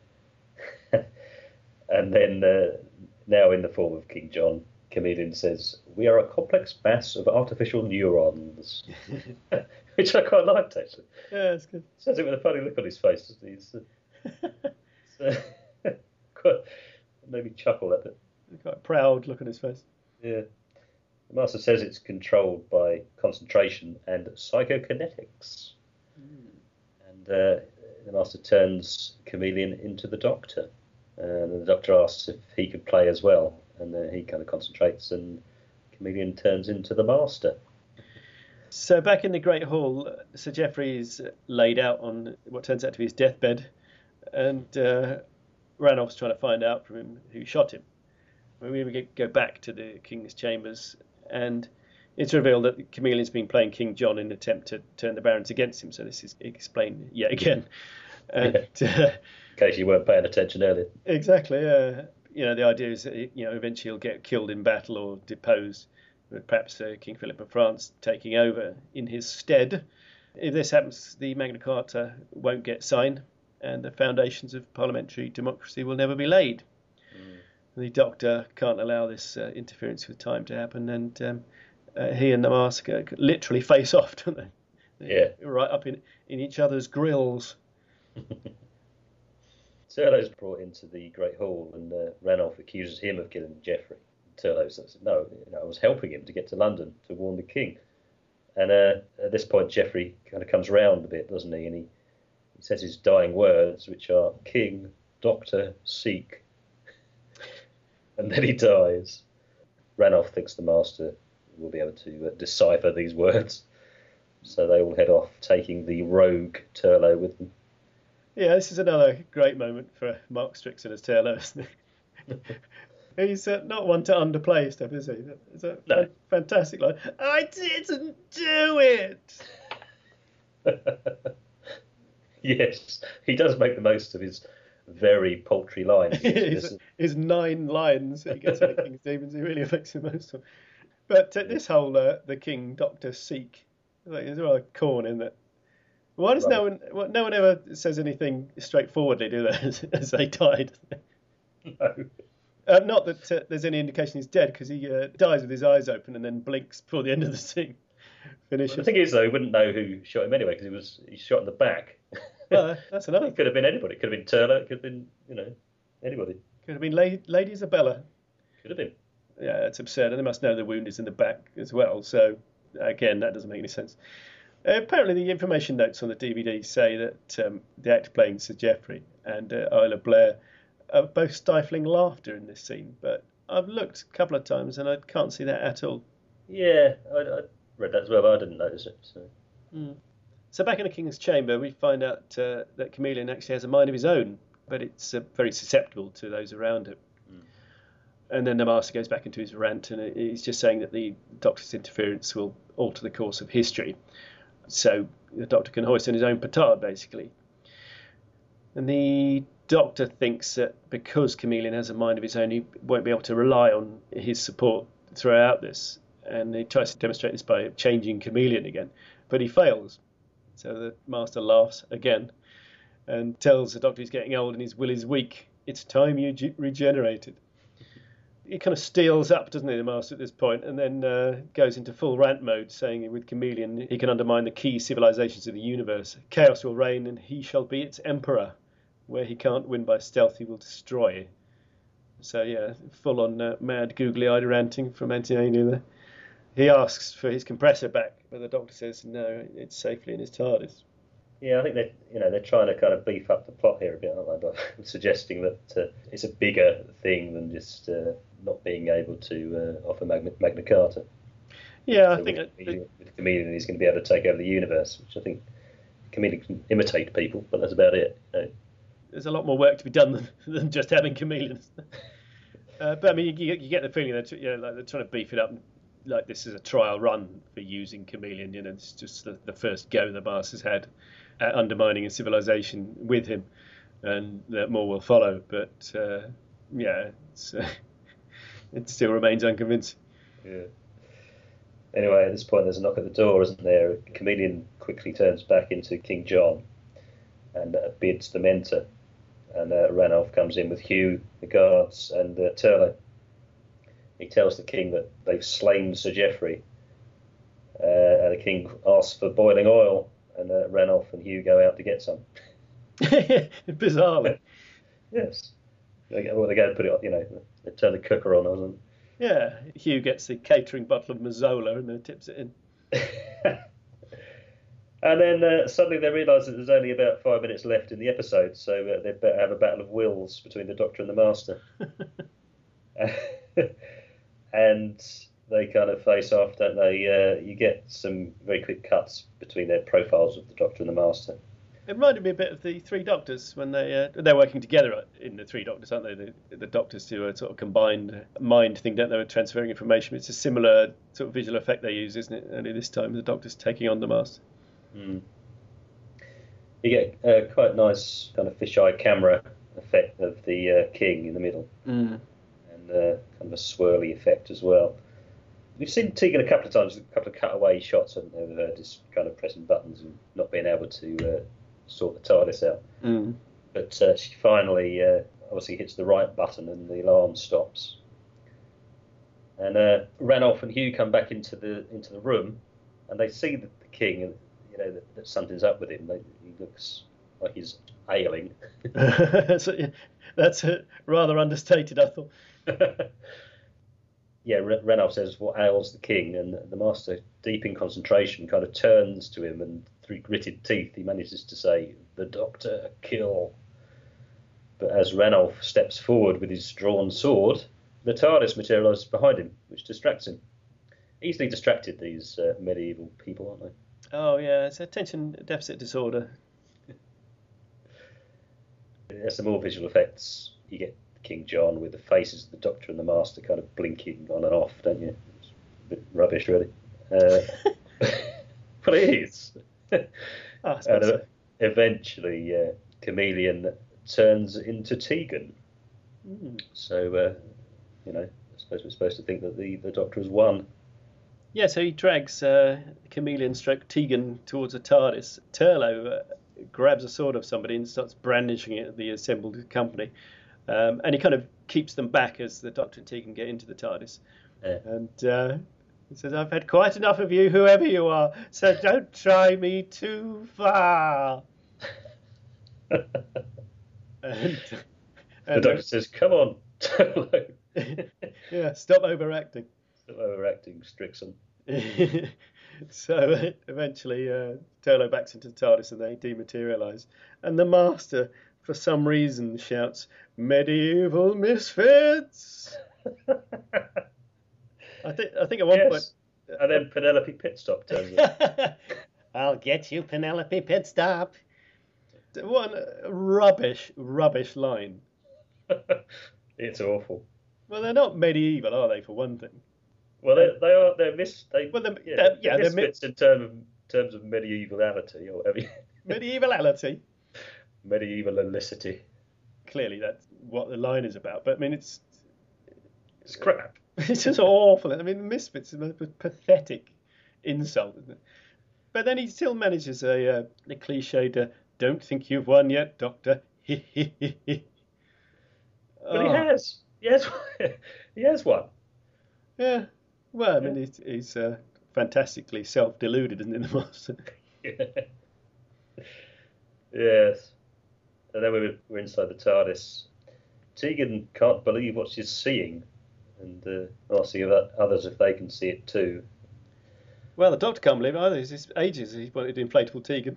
And then, now in the form of King John, Chameleon says, we are a complex mass of artificial neurons. Which I quite liked, actually. Yeah, it's good. Says it with a funny look on his face, doesn't he? Quite, made me chuckle at it. Quite a proud look on his face. Yeah. The master says it's controlled by concentration and psychokinetics. And the master turns Chameleon into the doctor. And the doctor asks if he could play as well. And he kind of concentrates, and Chameleon turns into the master. So back in the Great Hall, Sir Geoffrey is laid out on what turns out to be his deathbed. And Ranulph's trying to find out from him who shot him. We go back to the King's chambers, and it's revealed that the Chameleon's been playing King John in an attempt to turn the barons against him. So this is explained yet again. And, in case you weren't paying attention earlier. Exactly. The idea is that eventually he'll get killed in battle or deposed, with perhaps King Philip of France taking over in his stead. If this happens, the Magna Carta won't get signed, and the foundations of parliamentary democracy will never be laid. The Doctor can't allow this interference with time to happen, and he and the Master literally face off, don't they? Yeah. Right up in each other's grills. Turlough's brought into the Great Hall, and Ranulph accuses him of killing Geoffrey. Turlough says, no, I was helping him to get to London to warn the king. And at this point, Geoffrey kind of comes round a bit, doesn't he? And he says his dying words, which are, King, Doctor, seek. And then he dies. Ranulph thinks the Master will be able to decipher these words. So they all head off, taking the rogue Turlough with them. Yeah, this is another great moment for Mark Strickson as Turlough, isn't it? He's not one to underplay stuff, is he? It's a fantastic line. I didn't do it! Yes, he does make the most of his very paltry lines. his 9 lines that he gets out of King Stephen's, he really makes the most of. But this whole the King Doctor seek, is rather corn, isn't it? Why does no one ever says anything straightforwardly, do they, as they died? No. Not that there's any indication he's dead, because he dies with his eyes open and then blinks before the end of the scene finishes. Well, the thing is, though, he wouldn't know who shot him anyway, because he's shot in the back. Well, that's another. It could have been anybody. It could have been Turlough. It could have been, anybody. Could have been Lady Isabella. Could have been. Yeah, it's absurd. And they must know the wound is in the back as well. So, again, that doesn't make any sense. Apparently, the information notes on the DVD say that the actor playing Sir Geoffrey and Isla Blair are both stifling laughter in this scene. But I've looked a couple of times and I can't see that at all. Yeah, I read that as well, but I didn't notice it. So back in the King's chamber, we find out that Chameleon actually has a mind of his own, but it's very susceptible to those around him. And then the Master goes back into his rant, and he's just saying that the Doctor's interference will alter the course of history. So the Doctor can hoist on his own petard, basically. And the Doctor thinks that because Chameleon has a mind of his own, he won't be able to rely on his support throughout this. And he tries to demonstrate this by changing Chameleon again, but he fails. So the Master laughs again and tells the Doctor he's getting old and his will is weak. It's time you regenerated. he kind of steals up, doesn't he, the Master at this point, and then goes into full rant mode, saying with Chameleon he can undermine the key civilizations of the universe. Chaos will reign, and he shall be its emperor. Where he can't win by stealth, he will destroy. So yeah, full on mad, googly-eyed ranting from Anti-Anu there. He asks for his compressor back, but the Doctor says no, it's safely in his TARDIS. Yeah, I think they're trying to kind of beef up the plot here a bit, aren't they? By suggesting that it's a bigger thing than just not being able to offer Magna Carta. Yeah, so I think with Chameleon, he's going to be able to take over the universe, which I think Chameleon can imitate people, but that's about it. There's a lot more work to be done than just having Chameleons. But I mean, you get the feeling that like they're trying to beef it up. Like this is a trial run for using Chameleon. It's just the first go the Master's had at undermining a civilization with him, and that more will follow. But it still remains unconvincing. Yeah. Anyway, at this point, there's a knock at the door, isn't there? Chameleon quickly turns back into King John and bids them enter. And Ranulph comes in with Hugh, the guards, and Turlough. He tells the king that they've slain Sir Geoffrey. And the king asks for boiling oil, and Ranulph and Hugh go out to get some. Bizarrely. Yes. They go and put it on, they turn the cooker on or something. Yeah, Hugh gets the catering bottle of Mazzola and then tips it in. And then suddenly they realise that there's only about 5 minutes left in the episode, so they better have a battle of wills between the Doctor and the Master. And they kind of face off, don't they? You get some very quick cuts between their profiles of the Doctor and the Master. It reminded me a bit of the Three Doctors when they're working together in the Three Doctors, aren't they? The Doctors do a sort of combined mind thing, don't they, with transferring information. It's a similar sort of visual effect they use, isn't it? Only this time the Doctor's taking on the Master. Mm. You get a quite nice kind of fisheye camera effect of the king in the middle, and kind of a swirly effect as well. We've seen Tegan a couple of times, a couple of cutaway shots, haven't they, with her just kind of pressing buttons and not being able to sort the TARDIS out. But she finally obviously hits the right button and the alarm stops. And Ranulph and Hugh come back into the room, and they see the king, and that something's up with him. He looks like he's ailing. That's rather understated, I thought. Yeah, Ranulph says, "What ails the king?" And the Master, deep in concentration, kind of turns to him, and through gritted teeth, he manages to say, "The Doctor, kill." But as Ranulph steps forward with his drawn sword, the TARDIS materialises behind him, which distracts him. Easily distracted, these medieval people, aren't they? Oh, yeah, it's attention deficit disorder. There's some more visual effects. You get King John with the faces of the Doctor and the Master kind of blinking on and off, don't you? It's a bit rubbish, really. But it is. And eventually, Chameleon turns into Tegan. So, I suppose we're supposed to think that the Doctor has won. Yeah, so he drags Chameleon stroke Tegan towards a TARDIS. Turlough grabs a sword of somebody and starts brandishing it at the assembled company. And he kind of keeps them back as the Doctor and Tegan get into the TARDIS. Yeah. And he says, "I've had quite enough of you, whoever you are, so don't try me too far." and the Doctor says, "Come on, Turlough." Yeah, stop overacting. Overacting, Strickson. So eventually Turlough backs into the TARDIS and they dematerialise. And the Master, for some reason, shouts, "Medieval misfits!" I think at one point... And then Penelope Pitstop turns up. "I'll get you, Penelope Pitstop." What a rubbish line. It's awful. Well, they're not medieval, are they, for one thing? Well, they're misfits in terms of medievality or whatever. Medievality. Medievalicity. Clearly, that's what the line is about. But I mean, it's crap. It's just awful. I mean, misfits is a pathetic insult, isn't it? But then he still manages the cliched, "Don't think you've won yet, Doctor." But he has. He has, he has one. Yeah. Well, I mean, he's fantastically self-deluded, isn't he, the Master? Yes. And then we're inside the TARDIS. Tegan can't believe what she's seeing, and asking about others if they can see it too. Well, the Doctor can't believe it either. It's ages he wanted inflatable Tegan.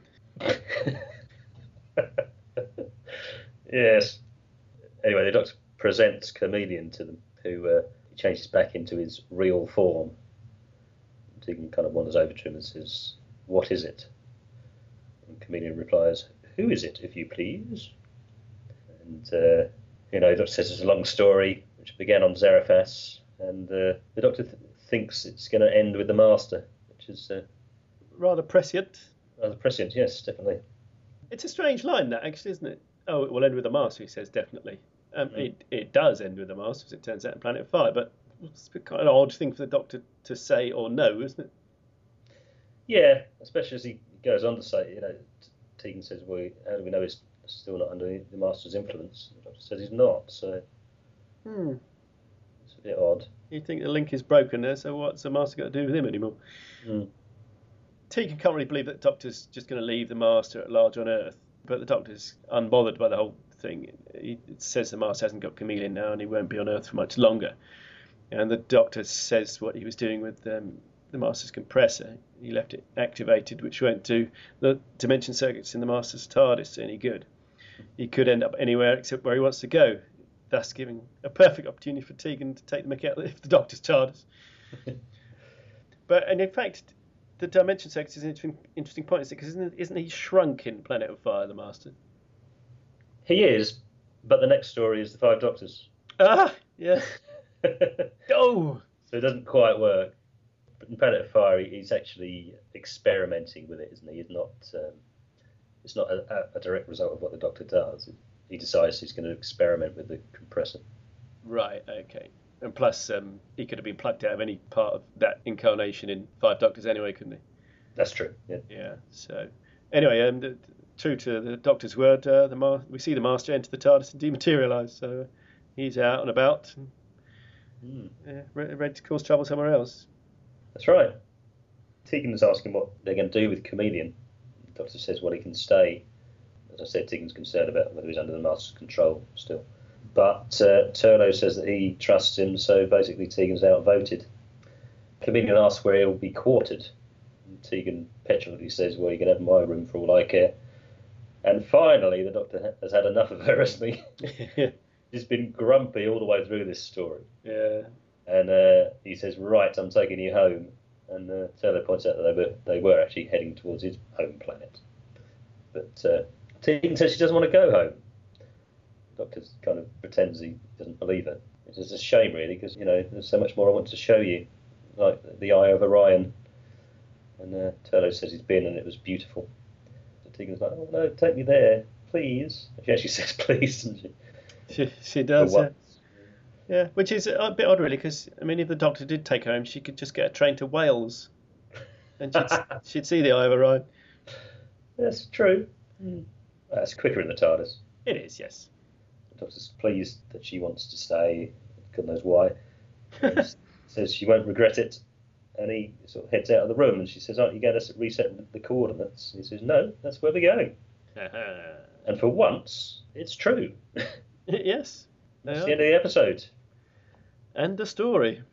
Yes. Anyway, the Doctor presents Chameleon to them, who changes back into his real form. Tegan kind of wanders over to him and says, "What is it?" And Chameleon replies, "Who is it, if you please?" And, the Doctor says it's a long story, which began on Zarefas, and the Doctor thinks it's going to end with the Master, which is... rather prescient. rather prescient, yes, definitely. It's a strange line, that, actually, isn't it? Oh, it will end with the Master, he says, definitely. It does end with the Master, as it turns out, in Planet of Fire, but it's a kind of odd thing for the Doctor to say or know, isn't it? Yeah, especially as he goes on to say, Tegan says, "Well, how do we know he's still not under the Master's influence?" The Doctor says he's not, so it's a bit odd. You think the link is broken there, so what's the Master got to do with him anymore? Tegan can't really believe that the Doctor's just going to leave the Master at large on Earth, but the Doctor's unbothered by the whole thing. He says the Master hasn't got Chameleon now and he won't be on Earth for much longer. And the Doctor says what he was doing with the Master's compressor. He left it activated, which won't do the dimension circuits in the Master's TARDIS any good. He could end up anywhere except where he wants to go, thus giving a perfect opportunity for Tegan to take the mick out of the Doctor's TARDIS. And in fact, the dimension circuits is an interesting point, because isn't he shrunk in Planet of Fire, the Master? He is, but the next story is the Five Doctors. Ah, yeah. Oh! So it doesn't quite work. But in Planet of Fire, he's actually experimenting with it, isn't he? It's not a direct result of what the Doctor does. He decides he's going to experiment with the compressor. Right, okay. And plus, he could have been plucked out of any part of that incarnation in Five Doctors anyway, couldn't he? That's true, yeah. Yeah, so... Anyway, true to the Doctor's word, we see the Master enter the TARDIS and dematerialise, so he's out and about, and, ready to cause trouble somewhere else. That's right. Tegan is asking what they're going to do with Chameleon. The Doctor says, well, he can stay. As I said, Tegan's concerned about whether he's under the Master's control still. But Turlough says that he trusts him, so basically Tegan's outvoted. Chameleon asks where he'll be quartered. And Tegan petulantly says, well, you can have my room for all I care. And finally, the Doctor has had enough of her, hasn't he? He's been grumpy all the way through this story. Yeah. And he says, right, I'm taking you home. And Turlough points out that they were actually heading towards his home planet. But Tegan says she doesn't want to go home. The Doctor kind of pretends he doesn't believe her. It's just a shame, really, because, there's so much more I want to show you, like the Eye of Orion. And Turlough says he's been and it was beautiful. So Tegan's like, oh, no, take me there, please. She actually says please, doesn't she? She does, yeah. Which is a bit odd, really, because, if the Doctor did take her home, she could just get a train to Wales and she'd see the Eye of Orion. That's true. That's quicker in the TARDIS. It is, yes. The Doctor's pleased that she wants to stay, God knows why. Says she won't regret it, and he sort of heads out of the room, and she says, aren't you going to reset the coordinates? He says, no, that's where we're going. And for once, it's true. Yes. That's the end of the episode. And the story.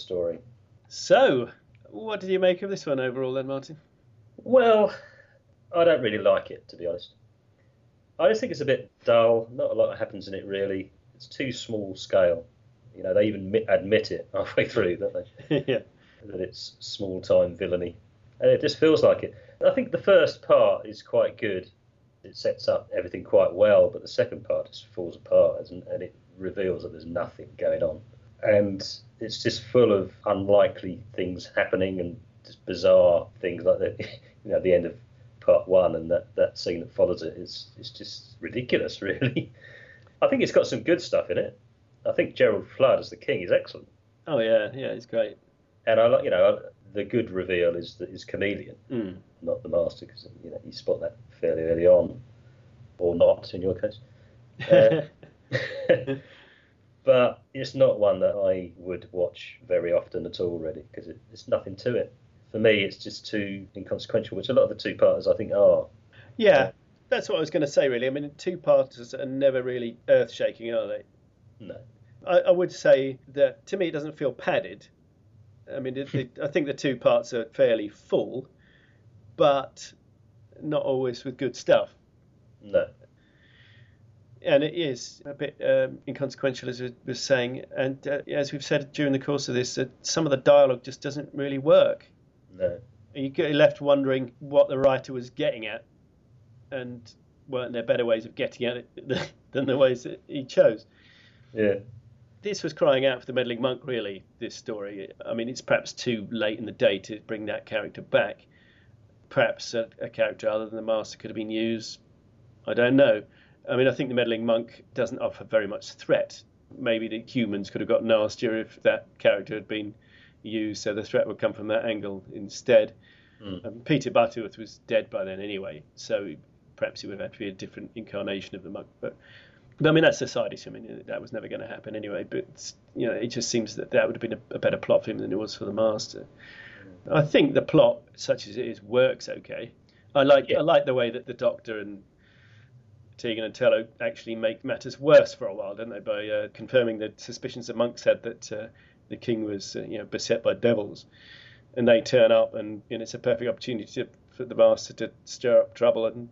So, what did you make of this one overall then, Martin? Well, I don't really like it, to be honest. I just think it's a bit dull. Not a lot happens in it, really. It's too small scale. They even admit it halfway through, don't they? Yeah. That it's small-time villainy. And it just feels like it. I think the first part is quite good. It sets up everything quite well, but the second part just falls apart, and it reveals that there's nothing going on. And it's just full of unlikely things happening and just bizarre things like that. The end of part one and that scene that follows it is just ridiculous, really. I think it's got some good stuff in it. I think Gerald Flood as the King is excellent. Oh yeah, he's great. And the good reveal is Chameleon, not the Master, because you spot that fairly early on, or not in your case. But it's not one that I would watch very often at all, really, because there's nothing to it. For me, it's just too inconsequential, which a lot of the two-parters I think are. Yeah, that's what I was going to say, really. I mean, two-parters are never really earth-shaking, are they? No. I would say that, to me, it doesn't feel padded. I mean, I think the two parts are fairly full, but not always with good stuff. No. And it is a bit inconsequential, as we were saying. And as we've said during the course of this, some of the dialogue just doesn't really work. No. You get left wondering what the writer was getting at, and weren't there better ways of getting at it than the ways that he chose? Yeah. This was crying out for the meddling monk, really, this story. I mean, it's perhaps too late in the day to bring that character back. Perhaps a character other than the Master could have been used. I don't know. I mean, I think the meddling monk doesn't offer very much threat. Maybe the humans could have got nastier if that character had been used, so the threat would come from that angle instead. Peter Butterworth was dead by then anyway, so perhaps it would have had to be a different incarnation of the monk. But I mean, that's a side issue. I mean, that was never going to happen anyway. But it just seems that would have been a better plot for him than it was for the Master. I think the plot, such as it is, works okay. I like the way that the Doctor and Tegan and Tello actually make matters worse for a while, don't they? By confirming the suspicions the monks had that the king was beset by devils, and they turn up, and it's a perfect opportunity for the Master to stir up trouble and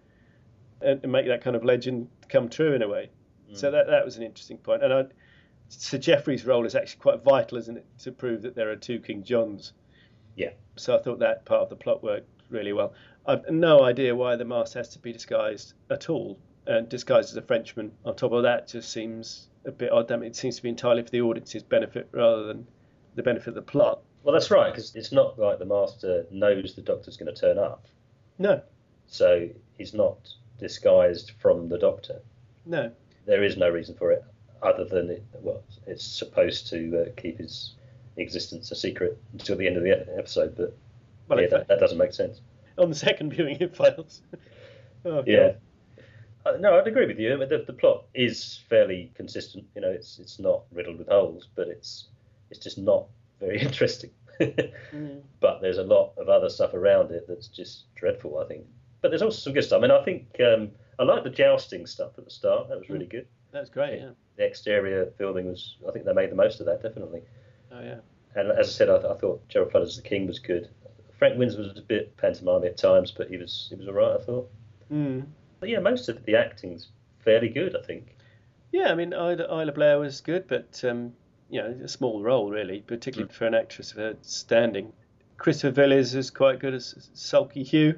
make that kind of legend come true in a way. So that was an interesting point. And Sir Geoffrey's role is actually quite vital, isn't it, to prove that there are two King Johns. Yeah. So I thought that part of the plot worked really well. I've no idea why the Master has to be disguised at all, and disguised as a Frenchman. On top of that, just seems a bit odd. I mean, it seems to be entirely for the audience's benefit rather than the benefit of the plot. Well, that's right, because it's not like the Master knows the Doctor's going to turn up. No. So he's not disguised from the Doctor. No. There is no reason for it other than it's supposed to keep his existence a secret until the end of the episode, but that doesn't make sense. On the second viewing, it fails. Oh, yeah. No, I'd agree with you. I mean, the plot is fairly consistent. It's not riddled with holes, but it's just not very interesting. But there's a lot of other stuff around it that's just dreadful, I think. But there's also some good stuff. I mean, I think I like the jousting stuff at the start. That was really good. That's great, yeah. The exterior filming I think they made the most of that, definitely. Oh, yeah. And as I said, I thought Gerald Flood as the King was good. Frank Windsor was a bit pantomime at times, but he was all right, I thought. But yeah, most of the acting's fairly good, I think. Yeah, I mean, Isla Blair was good, but a small role really, particularly for an actress of her standing. Christopher Villiers is quite good as Sulky Hugh.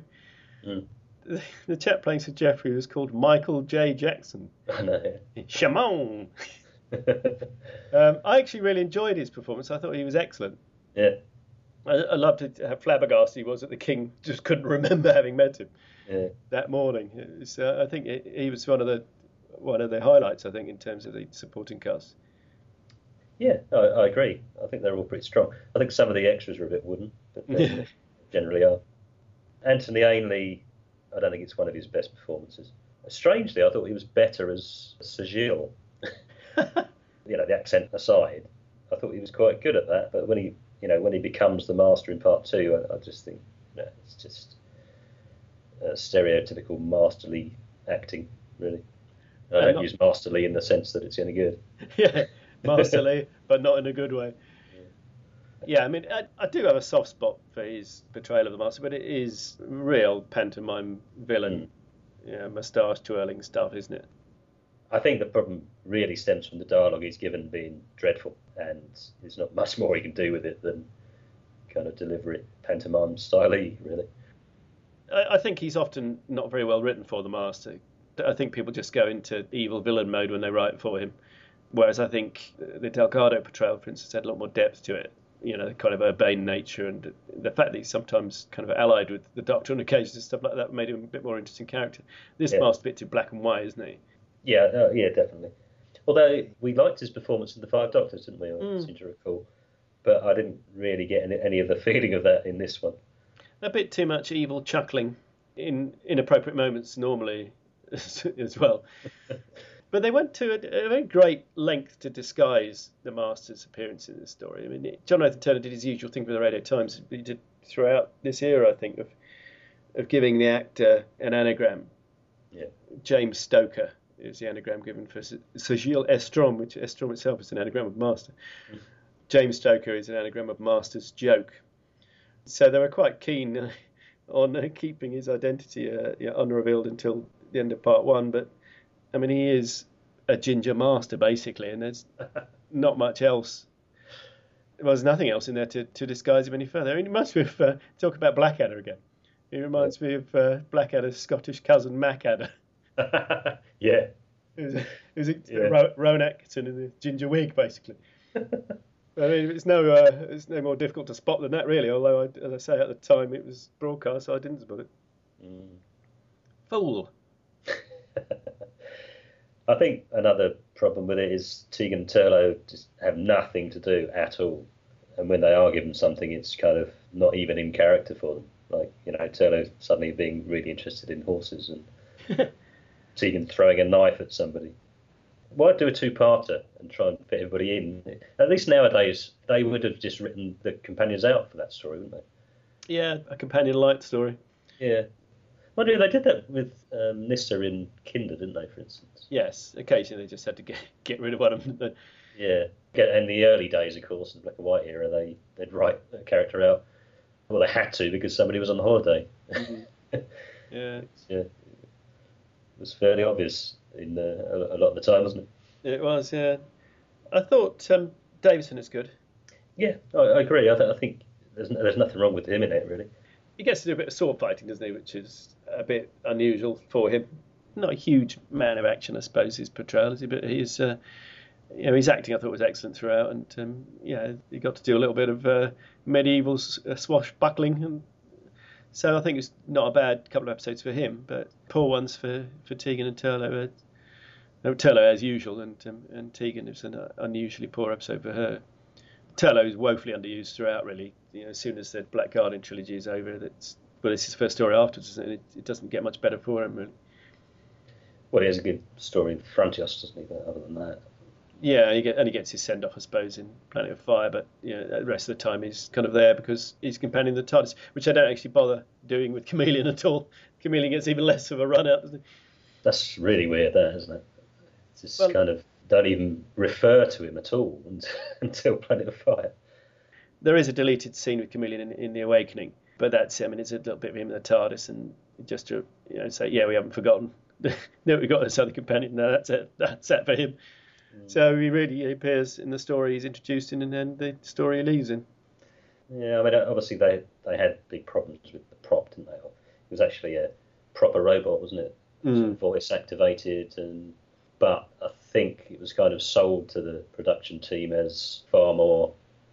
The chap playing Sir Geoffrey was called Michael J. Jackson. I know. Chamon. I actually really enjoyed his performance. I thought he was excellent. Yeah. I loved it, how flabbergasted he was that the King just couldn't remember having met him that morning. I think he was one of the highlights, I think, in terms of the supporting cast. Yeah, I agree. I think they're all pretty strong. I think some of the extras are a bit wooden, but they generally are. Anthony Ainley, I don't think it's one of his best performances. Strangely, I thought he was better as Sir Gilles. The accent aside, I thought he was quite good at that. But when he becomes the Master in Part 2, I just think it's just stereotypical masterly acting, really. I don't use masterly in the sense that it's any good. Yeah, masterly, but not in a good way. Yeah, I mean, I do have a soft spot for his portrayal of the Master, but it is real pantomime villain, moustache twirling stuff, isn't it? I think the problem really stems from the dialogue he's given being dreadful, and there's not much more he can do with it than kind of deliver it pantomime style-y, really. I think he's often not very well written for the Master. I think people just go into evil villain mode when they write for him, whereas I think the Delgado portrayal, for instance, had a lot more depth to it. Kind of urbane nature, and the fact that he's sometimes kind of allied with the Doctor on occasions and stuff like that made him a bit more interesting character. This Master's a bit too black and white, isn't he? Yeah, definitely. Although we liked his performance in The Five Doctors, didn't we? I seem to recall. But I didn't really get any of the feeling of that in this one. A bit too much evil chuckling in inappropriate moments normally as well. But they went to a very great length to disguise the Master's appearance in the story. I mean, John Nathan Turner did his usual thing for the Radio Times. He did throughout this era, I think, of giving the actor an anagram. Yeah. James Stoker is the anagram given for Sir Gilles Estrom, which Estrom itself is an anagram of Master. Mm. James Stoker is an anagram of Master's joke. So they were quite keen on keeping his identity unrevealed until the end of part one. But, I mean, he is a ginger master, basically, and there's not much else. Well, there's nothing else in there to disguise him any further. I mean, it reminds me of, talk about Blackadder again. It reminds me of Blackadder's Scottish cousin, Macadder. Yeah. It was Rowan Atkinson in the ginger wig, basically. I mean, it's no more difficult to spot than that, really. Although, as I say, at the time it was broadcast, so I didn't spot it. Fool. I think another problem with it is Tegan and Turlough just have nothing to do at all, and when they are given something, it's kind of not even in character for them. Like, Turlough suddenly being really interested in horses, and Tegan throwing a knife at somebody. Why do a two-parter and try and fit everybody in? At least nowadays, they would have just written the companions out for that story, wouldn't they? Yeah, a companion light story. Yeah. Well, they did that with Nyssa in Kinder, didn't they, for instance? Yes, occasionally they just had to get rid of one of them. Yeah. In the early days, of course, in the black and white era, they'd write a character out. Well, they had to because somebody was on holiday. Mm-hmm. Yeah. It was fairly obvious in a lot of the time, wasn't it? It was, yeah. I thought Davison is good. Yeah, I agree. I think there's nothing wrong with him in it, really. He gets to do a bit of sword fighting, doesn't he, which is a bit unusual for him. Not a huge man of action, I suppose, his portrayal is, but he's, his acting I thought was excellent throughout, and he got to do a little bit of medieval swashbuckling, and so I think it's not a bad couple of episodes for him, but poor ones for Tegan and Turlough. Turlough as usual, and Tegan is an unusually poor episode for her. Turlough is woefully underused throughout, really. As soon as the Black Guardian trilogy is over, it's his first story afterwards, and it doesn't get much better for him, really. Well, he has a good story in Frontios, doesn't he? But other than that, yeah, he gets his send off, I suppose, in Planet of Fire. But the rest of the time he's kind of there because he's companion the TARDIS, which I don't actually bother doing with Chameleon at all. Chameleon gets even less of a run out, doesn't he? That's really weird, that, isn't it? It's just kind of don't even refer to him at all until Planet of Fire. There is a deleted scene with Chameleon in The Awakening, but it's a little bit of him in the TARDIS, and just to say, yeah, we haven't forgotten. No, we got this other companion. No, that's it. That's it for him. So he really appears in the story he's introduced in, and then the story he leaves in. Yeah, I mean, obviously they had big problems with the prop, didn't they? It was actually a proper robot, wasn't it? Sort of voice activated, but I think it was kind of sold to the production team as far more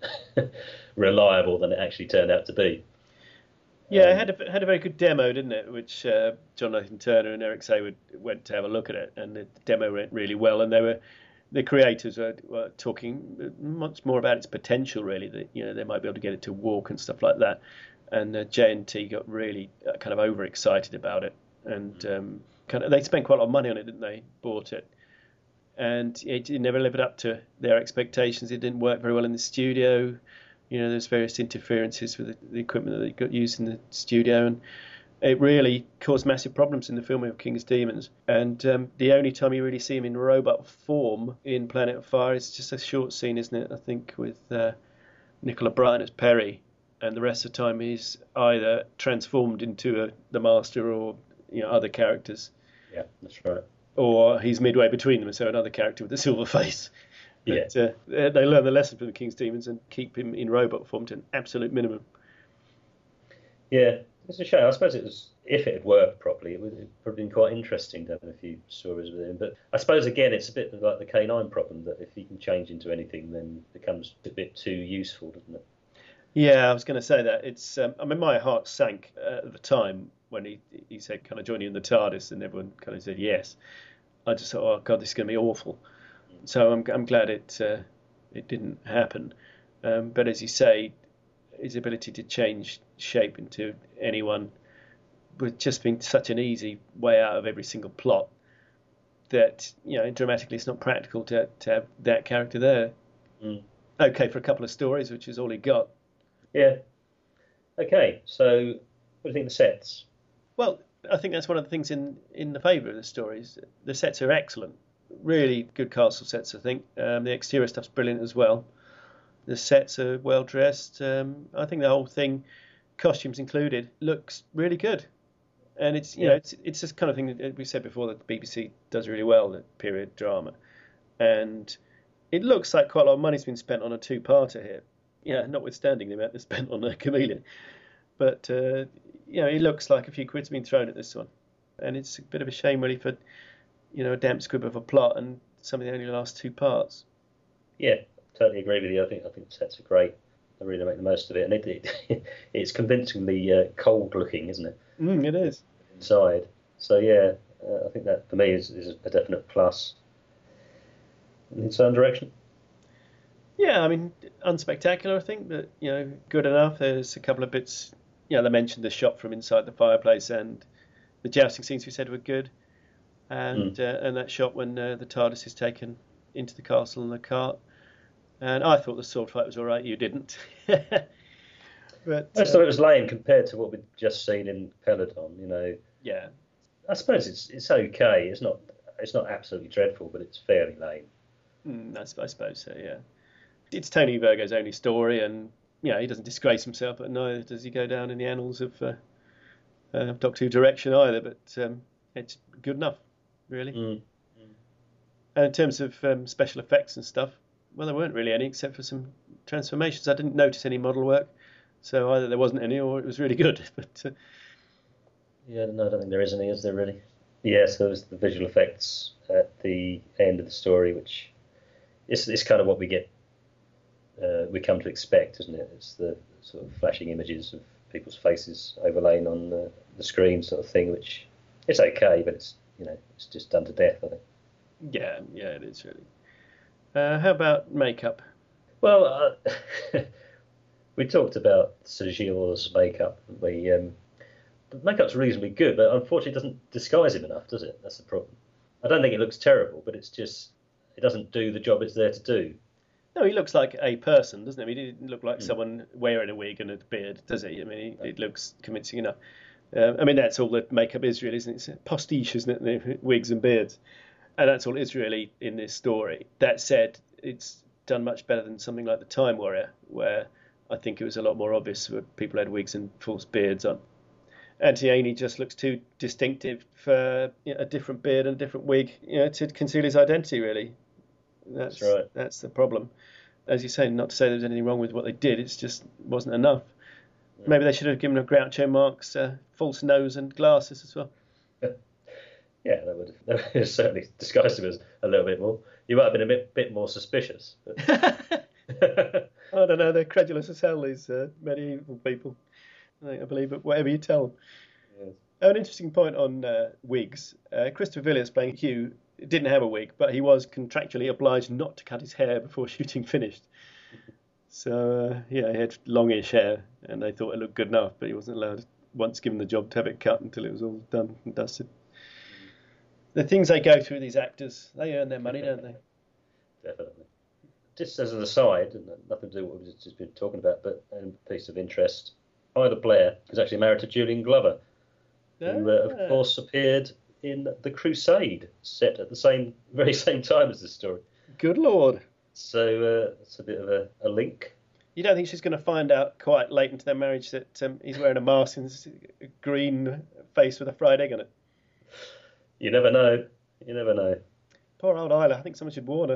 reliable than it actually turned out to be. Yeah, it had a very good demo, didn't it? Which John Nathan Turner and Eric Saywood went to have a look at it, and the demo went really well. And the creators were talking much more about its potential, really. That they might be able to get it to walk and stuff like that. And J&T got really kind of overexcited about it, and they spent quite a lot of money on it, didn't they? Bought it, and it never lived up to their expectations. It didn't work very well in the studio. There's various interferences with the equipment that they got used in the studio, and it really caused massive problems in the filming of King's Demons. And the only time you really see him in robot form in Planet of Fire is just a short scene, isn't it? I think with Nicola Bryant as Perry, and the rest of the time he's either transformed into the Master or other characters. Yeah, that's right. Or he's midway between them, so another character with a silver face. But, yeah. They learn the lesson from the King's Demons and keep him in robot form to an absolute minimum. Yeah, it's a shame. I suppose if it had worked properly, it would have probably been quite interesting to have a few stories with him. But I suppose, again, it's a bit like the K9 problem, that if he can change into anything, then it becomes a bit too useful, doesn't it? Yeah, I was going to say that. It's. My heart sank at the time when he said, "Can I join you in the TARDIS?" and everyone kind of said yes. I just thought, oh God, this is going to be awful. So I'm glad it didn't happen. But as you say, his ability to change shape into anyone with just being such an easy way out of every single plot that, dramatically it's not practical to have that character there. Okay for a couple of stories, which is all he got. Yeah. Okay, so what do you think of the sets? Well, I think that's one of the things in the favour of the stories. The sets are excellent. Really good castle sets, I think. The exterior stuff's brilliant as well. The sets are well dressed. I think the whole thing, costumes included, looks really good. And it's it's this kind of thing that we said before that the BBC does really well, the period drama. And it looks like quite a lot of money's been spent on a two-parter here. Yeah, notwithstanding the amount they spent on Chameleon. But, it looks like a few quid's been thrown at this one. And it's a bit of a shame, really, for, a damp squib of a plot and something that only lasts two parts. Yeah, totally agree with you. I think the sets are great. They really make the most of it. And it's convincingly cold looking, isn't it? It is. Inside. So, yeah, I think that, for me, is a definite plus. In its own direction. Yeah, I mean, unspectacular, I think, but, good enough. There's a couple of bits, they mentioned the shot from inside the fireplace, and the jousting scenes we said were good. And that shot when the TARDIS is taken into the castle in the cart. And I thought the sword fight was all right. You didn't. But I just thought it was lame compared to what we'd just seen in Peloton, Yeah. I suppose it's okay. It's not absolutely dreadful, but it's fairly lame. I suppose so, yeah. It's Tony Virgo's only story, and he doesn't disgrace himself, but neither does he go down in the annals of Doctor Who direction either. But it's good enough, really. And in terms of special effects and stuff, well, there weren't really any except for some transformations. I didn't notice any model work, so either there wasn't any or it was really good. But yeah, no, I don't think there is any, is there really? Yeah, so there's the visual effects at the end of the story, which is kind of what we get. We come to expect, isn't it? It's the sort of flashing images of people's faces overlain on the screen, sort of thing. Which it's okay, but it's just done to death, I think. Yeah, it is really. How about makeup? Well, we talked about Sergio's makeup. The makeup's reasonably good, but unfortunately, it doesn't disguise him enough, does it? That's the problem. I don't think it looks terrible, but it doesn't do the job it's there to do. No, he looks like a person, doesn't he? I mean, he didn't look like someone wearing a wig and a beard, does he? I mean, it looks convincing enough. I mean, that's all that makeup is really, isn't it? It's a pastiche, isn't it? Wigs and beards. And that's all it is really in this story. That said, it's done much better than something like The Time Warrior, where I think it was a lot more obvious where people had wigs and false beards on. Anthony just looks too distinctive for a different beard and a different wig, to conceal his identity, really. That's right. That's the problem. As you say, not to say there's anything wrong with what they did, it just wasn't enough. Yeah. Maybe they should have given Groucho Marx false nose and glasses as well. Yeah, that would have certainly disguised him as a little bit more. You might have been a bit more suspicious. But... I don't know, they're credulous as hell, these medieval people. I believe whatever you tell them. Yes. An interesting point on wigs. Christopher Villiers playing Hugh didn't have a wig, but he was contractually obliged not to cut his hair before shooting finished. So, he had longish hair, and they thought it looked good enough, but he wasn't allowed, once given the job, to have it cut until it was all done and dusted. The things they go through, these actors, they earn their money, don't they? Definitely. Just as an aside, and nothing to do with what we've just been talking about, but a piece of interest, Ida Blair is actually married to Julian Glover, who, of course, appeared in The Crusade, set at the very same time as this story. Good Lord. So it's a bit of a link. You don't think she's going to find out quite late into their marriage that he's wearing a mask and a green face with a fried egg on it? You never know. Poor old Isla. I think someone should warn her.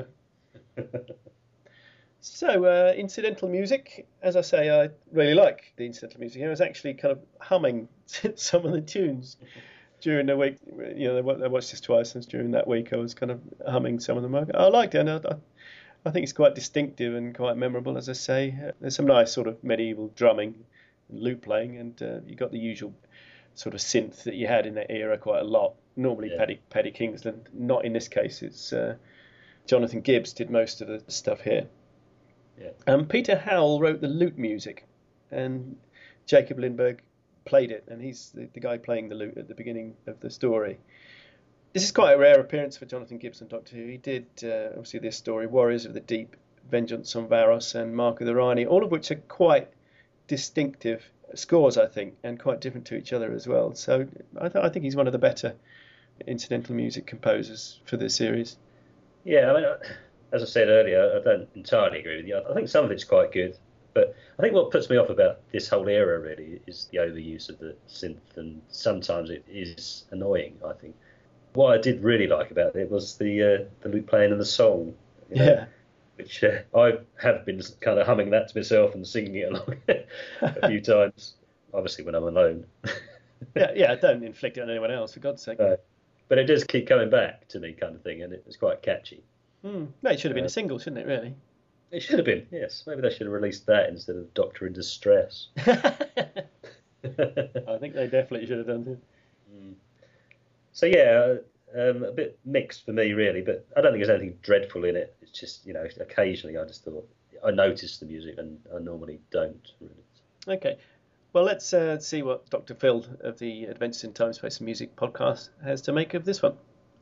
So, incidental music. As I say, I really like the incidental music. I was actually kind of humming some of the tunes during the week. I watched this twice, and during that week I was kind of humming some of them. I liked it, and I think it's quite distinctive and quite memorable, as I say. There's some nice sort of medieval drumming and lute playing, and you got the usual sort of synth that you had in that era quite a lot. Normally Paddy Kingsland. Not in this case. It's Jonathan Gibbs did most of the stuff here. Yeah. Peter Howell wrote the lute music, and Jacob Lindbergh played it, and he's the guy playing the lute at the beginning of the story. This is quite a rare appearance for Jonathan Gibbs on Doctor Who. He did, obviously, this story, Warriors of the Deep, Vengeance on Varos, and Mark of the Rani, all of which are quite distinctive scores, I think, and quite different to each other as well. So I think he's one of the better incidental music composers for this series. Yeah, I mean, as I said earlier, I don't entirely agree with you. I think some of it's quite good, but I think what puts me off about this whole era really is the overuse of the synth, and sometimes it is annoying, I think. What I did really like about it was the lute playing and the song. Yeah. Which I have been kind of humming that to myself and singing it along a few times, obviously when I'm alone. yeah, don't inflict it on anyone else, for God's sake. But it does keep coming back to me, kind of thing, and it was quite catchy. No, it should have been a single, shouldn't it, really? It should have been, yes. Maybe they should have released that instead of Doctor in Distress. I think they definitely should have done it. So, yeah, a bit mixed for me, really, but I don't think there's anything dreadful in it. It's just, occasionally I just thought, I noticed the music and I normally don't, really. Okay. Well, let's see what Dr. Phil of the Adventures in Time, Space and Music podcast has to make of this one.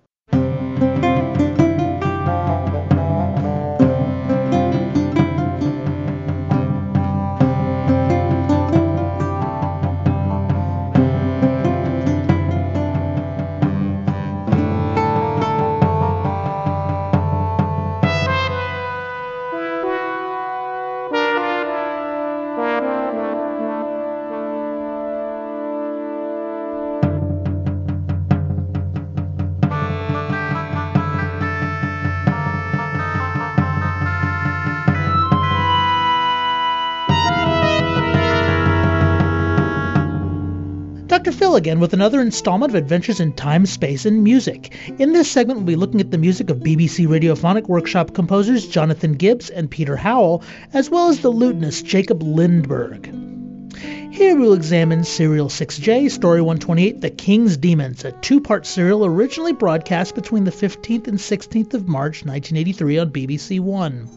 Dr. Phil again with another installment of Adventures in Time, Space, and Music. In this segment, we'll be looking at the music of BBC Radiophonic Workshop composers Jonathan Gibbs and Peter Howell, as well as the lutenist Jacob Lindberg. Here we'll examine Serial 6J, Story 128, The King's Demons, a two-part serial originally broadcast between the 15th and 16th of March 1983 on BBC One.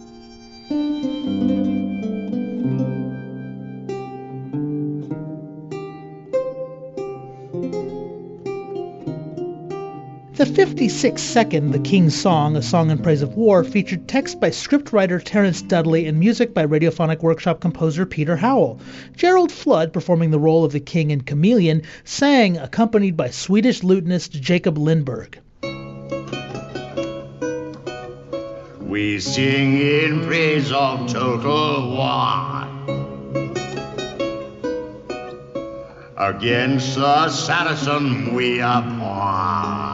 The 56-second The King's Song, a song in praise of war, featured text by scriptwriter Terence Dudley and music by Radiophonic Workshop composer Peter Howell. Gerald Flood, performing the role of the king in Chameleon, sang, accompanied by Swedish lutenist Jacob Lindberg. We sing in praise of total war against the Saracen we abhor.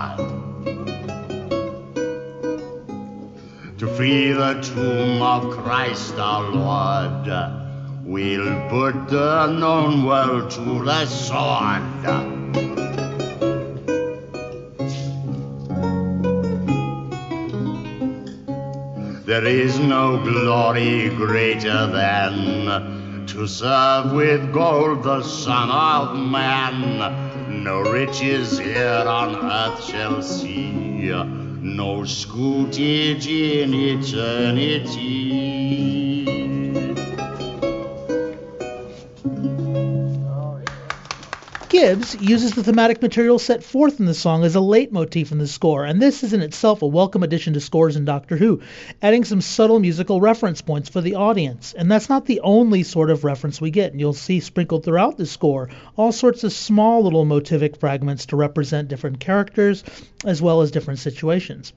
To free the tomb of Christ our Lord, we'll put the known world to the sword. There is no glory greater than to serve with gold the Son of Man. No riches here on earth shall see, no scutage in eternity. Gibbs uses the thematic material set forth in the song as a leitmotif in the score, and this is in itself a welcome addition to scores in Doctor Who, adding some subtle musical reference points for the audience. And that's not the only sort of reference we get, and you'll see sprinkled throughout the score all sorts of small little motivic fragments to represent different characters as well as different situations.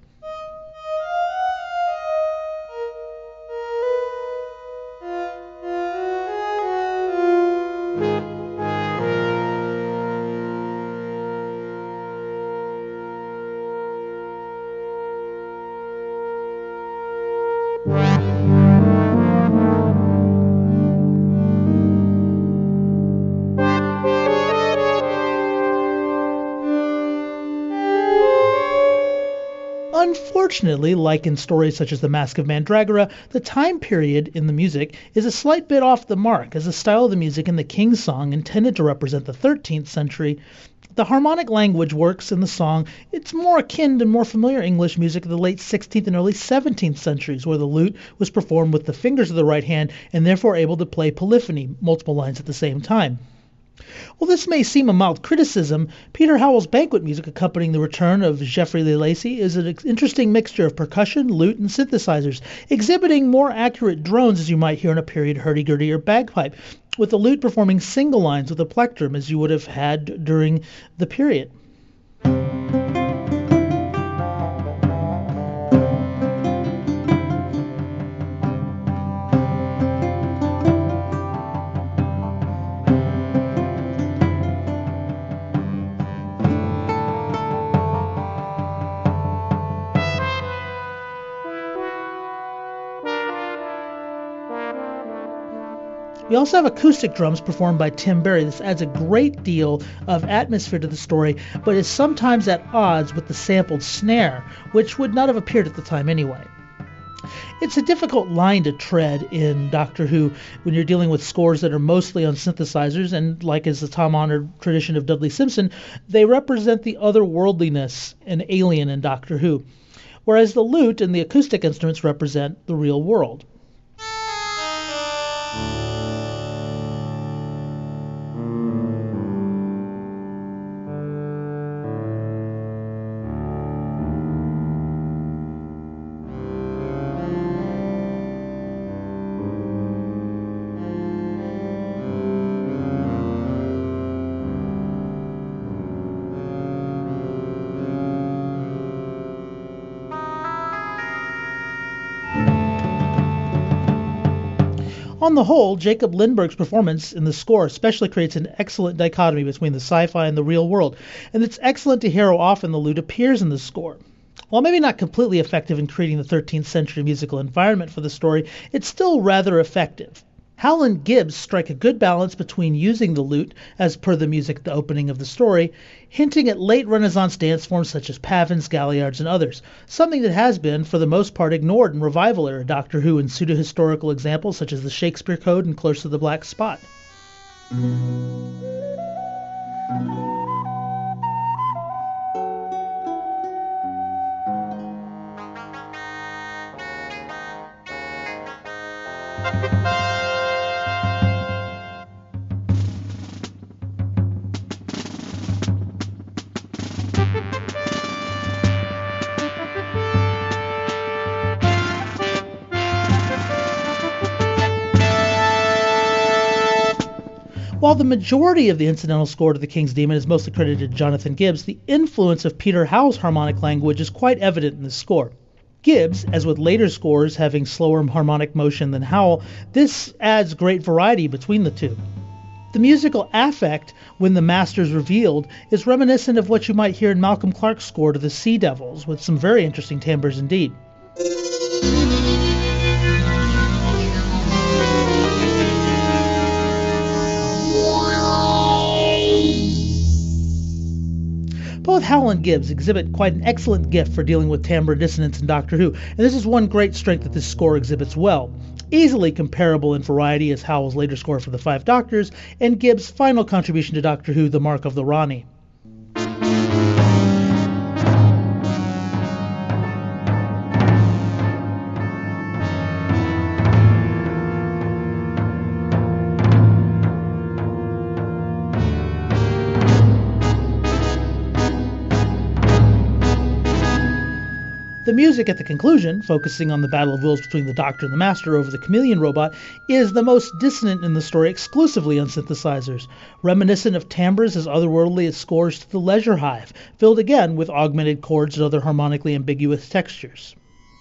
Unfortunately, like in stories such as The Mask of Mandragora, the time period in the music is a slight bit off the mark, as the style of the music in the King's Song intended to represent the 13th century. The harmonic language works in the song. It's more akin to more familiar English music of the late 16th and early 17th centuries, where the lute was performed with the fingers of the right hand and therefore able to play polyphony, multiple lines at the same time. While this may seem a mild criticism, Peter Howell's banquet music accompanying the return of Geoffrey Lee Lacey is an interesting mixture of percussion, lute, and synthesizers, exhibiting more accurate drones as you might hear in a period hurdy-gurdy or bagpipe, with the lute performing single lines with a plectrum as you would have had during the period. We also have acoustic drums performed by Tim Berry. This adds a great deal of atmosphere to the story, but is sometimes at odds with the sampled snare, which would not have appeared at the time anyway. It's a difficult line to tread in Doctor Who when you're dealing with scores that are mostly on synthesizers, and like is the time-honored tradition of Dudley Simpson, they represent the otherworldliness and alien in Doctor Who, whereas the lute and the acoustic instruments represent the real world. On the whole, Jacob Lindberg's performance in the score especially creates an excellent dichotomy between the sci-fi and the real world, and it's excellent to hear how often the lute appears in the score. While maybe not completely effective in creating the 13th century musical environment for the story, it's still rather effective. Howell and Gibbs strike a good balance between using the lute, as per the music at the opening of the story, hinting at late Renaissance dance forms such as pavans, galliards, and others, something that has been, for the most part, ignored in Revival-era Doctor Who and pseudo-historical examples such as the Shakespeare Code and Close to the Black Spot. While the majority of the incidental score to The King's Demon is mostly credited to Jonathan Gibbs, the influence of Peter Howell's harmonic language is quite evident in this score. Gibbs, as with later scores having slower harmonic motion than Howell, this adds great variety between the two. The musical affect, when the master is revealed, is reminiscent of what you might hear in Malcolm Clarke's score to The Sea Devils, with some very interesting timbres indeed. Both Howell and Gibbs exhibit quite an excellent gift for dealing with timbre dissonance in Doctor Who, and this is one great strength that this score exhibits well. Easily comparable in variety as Howell's later score for The Five Doctors, and Gibbs' final contribution to Doctor Who, The Mark of the Rani. The music at the conclusion, focusing on the battle of wills between the Doctor and the Master over the chameleon robot, is the most dissonant in the story exclusively on synthesizers, reminiscent of timbres as otherworldly as scores to The Leisure Hive, filled again with augmented chords and other harmonically ambiguous textures.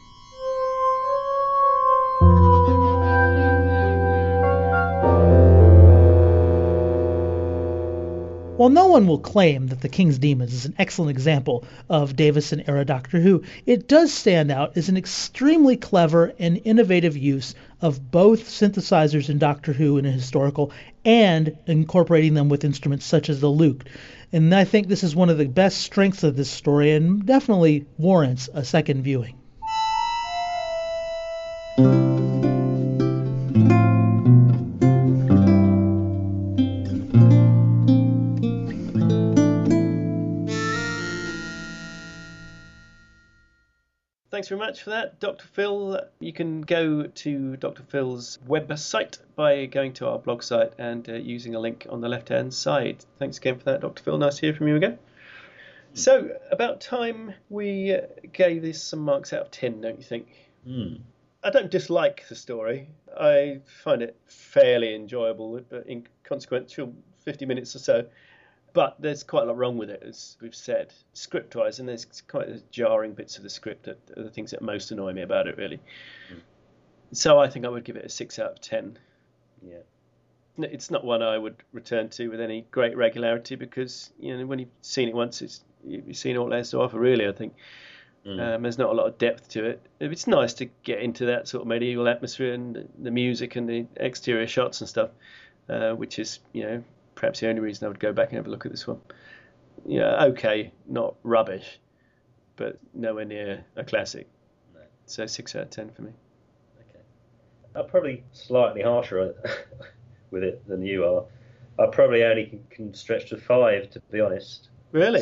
While no one will claim that The King's Demons is an excellent example of Davison-era Doctor Who, it does stand out as an extremely clever and innovative use of both synthesizers in Doctor Who in a historical and incorporating them with instruments such as the lute. And I think this is one of the best strengths of this story and definitely warrants a second viewing. thanks very much for that, Dr. Phil. You can go to Dr. Phil's website by going to our blog site and using a link on the left-hand side. Thanks again for that, Dr. Phil. Nice to hear from you again. So, about time we gave this some marks out of 10, don't you think? I don't dislike the story. I find it fairly enjoyable, but inconsequential 50 minutes or so. But there's quite a lot wrong with it, as we've said, script-wise, and there's quite jarring bits of the script that are the things that most annoy me about it, really. So I think I would give it a 6 out of 10. Yeah. It's not one I would return to with any great regularity because, when you've seen it once, you've seen all there's to offer, really, I think. There's not a lot of depth to it. It's nice to get into that sort of medieval atmosphere and the music and the exterior shots and stuff, which is, perhaps the only reason I would go back and have a look at this one. Okay, not rubbish, but nowhere near a classic. No. So 6 out of 10 for me. Okay. I'm probably slightly harsher with it than you are. I probably only can stretch to 5, to be honest. Really?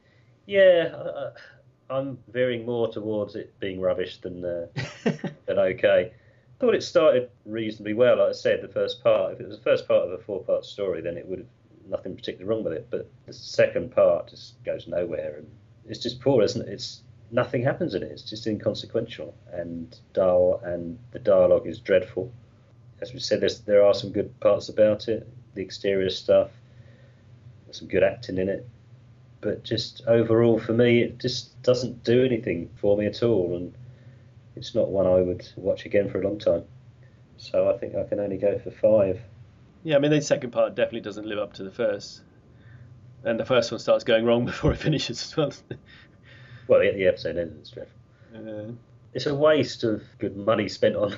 Yeah, I'm veering more towards it being rubbish than okay. I thought it started reasonably well, like I said, the first part. If it was the first part of a 4-part story, then it would have nothing particularly wrong with it. But the second part just goes nowhere, and it's just poor, isn't it? Nothing happens in it. It's just inconsequential and dull, and the dialogue is dreadful. As we said, there are some good parts about it, the exterior stuff, there's some good acting in it. But just overall, for me, it just doesn't do anything for me at all, and it's not one I would watch again for a long time. So I think I can only go for 5. Yeah, I mean, the second part definitely doesn't live up to the first. And the first one starts going wrong before it finishes as well. Well, the episode ends dreadful. It's a waste of good money spent on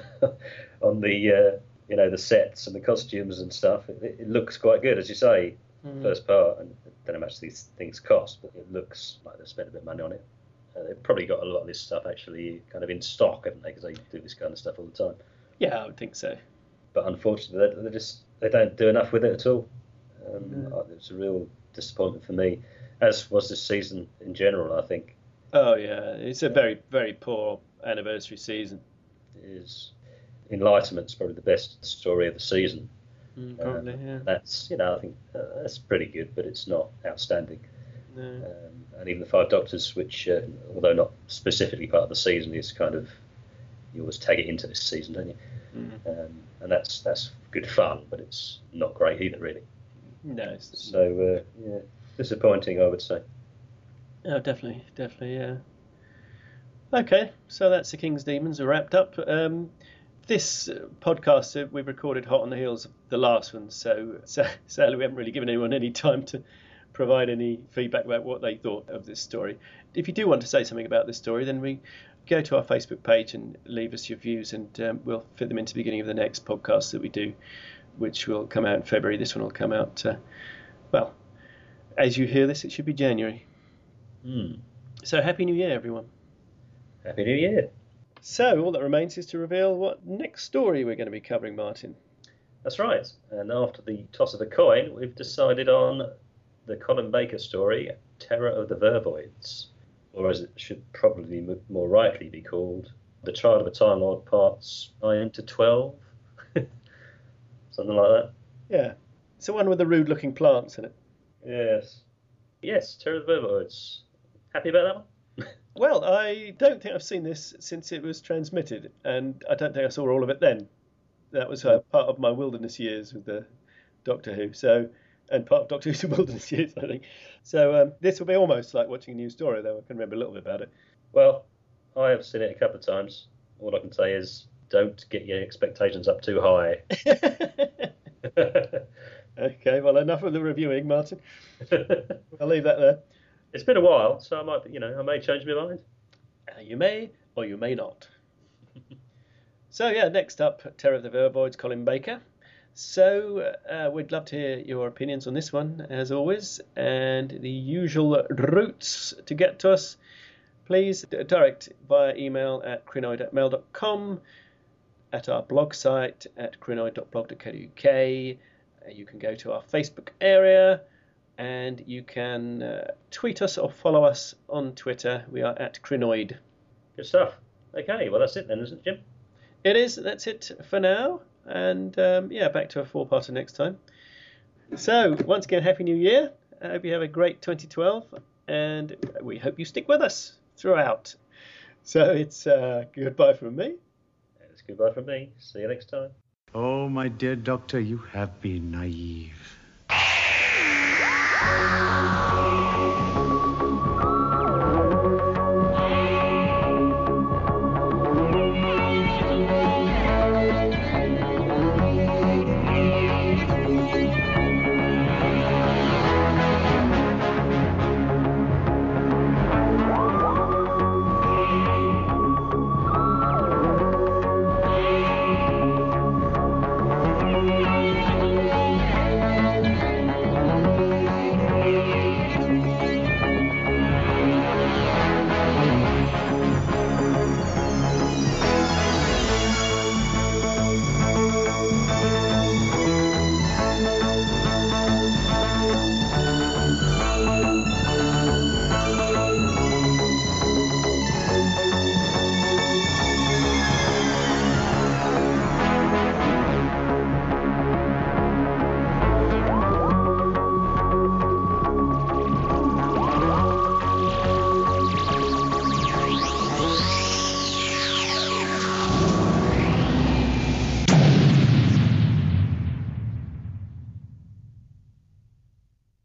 the the sets and the costumes and stuff. It looks quite good, as you say, first part. And I don't know how much these things cost, but it looks like they've spent a bit of money on it. They've probably got a lot of this stuff actually kind of in stock, haven't they? Because they do this kind of stuff all the time. Yeah, I would think so. But unfortunately, they don't do enough with it at all. It's a real disappointment for me, as was this season in general, I think. Oh, yeah. It's a very, very poor anniversary season. It is. Enlightenment's probably the best story of the season. Probably, yeah. That's, I think that's pretty good, but it's not outstanding. No. And even the 5 Doctors, which, although not specifically part of the season, is kind of, you always tag it into this season, don't you? And that's good fun, but it's not great either, really. No. So, disappointing, I would say. Oh, definitely, yeah. Okay, so that's The King's Demons wrapped up. This podcast we've recorded hot on the heels of the last one, so sadly we haven't really given anyone any time to provide any feedback about what they thought of this story. If you do want to say something about this story, then we go to our Facebook page and leave us your views, and we'll fit them into the beginning of the next podcast that we do, which will come out in February. This one will come out, as you hear this, it should be January. So Happy New Year, everyone. Happy New Year. So all that remains is to reveal what next story we're going to be covering, Martin. That's right. And after the toss of a coin, we've decided on the Colin Baker story, Terror of the Vervoids, or as it should probably more rightly be called, The Child of a Time Lord Parts 9 to 12. Something like that. Yeah. It's the one with the rude-looking plants in it. Yes, Terror of the Vervoids. Happy about that one? Well, I don't think I've seen this since it was transmitted, and I don't think I saw all of it then. That was part of my wilderness years with the Doctor Who, and part of Doctor Who's wilderness years, I think. So this will be almost like watching a new story, though I can remember a little bit about it. Well, I have seen it a couple of times. All I can say is don't get your expectations up too high. Okay, well, enough of the reviewing, Martin. I'll leave that there. It's been a while, so I may change my mind. You may, or you may not. So, next up, Terror of the Vervoids, Colin Baker. So, we'd love to hear your opinions on this one, as always, and the usual routes to get to us. Please direct via email at crinoid@mail.com, at our blog site at crinoid.blog.co.uk. You can go to our Facebook area, and you can tweet us or follow us on Twitter. We are at Crinoid. Good stuff. Okay, well, that's it then, isn't it, Jim? It is. That's it for now. And, back to a 4-parter next time. So, once again, Happy New Year. I hope you have a great 2012. And we hope you stick with us throughout. So, it's goodbye from me. It's goodbye from me. See you next time. Oh, my dear doctor, you have been naive.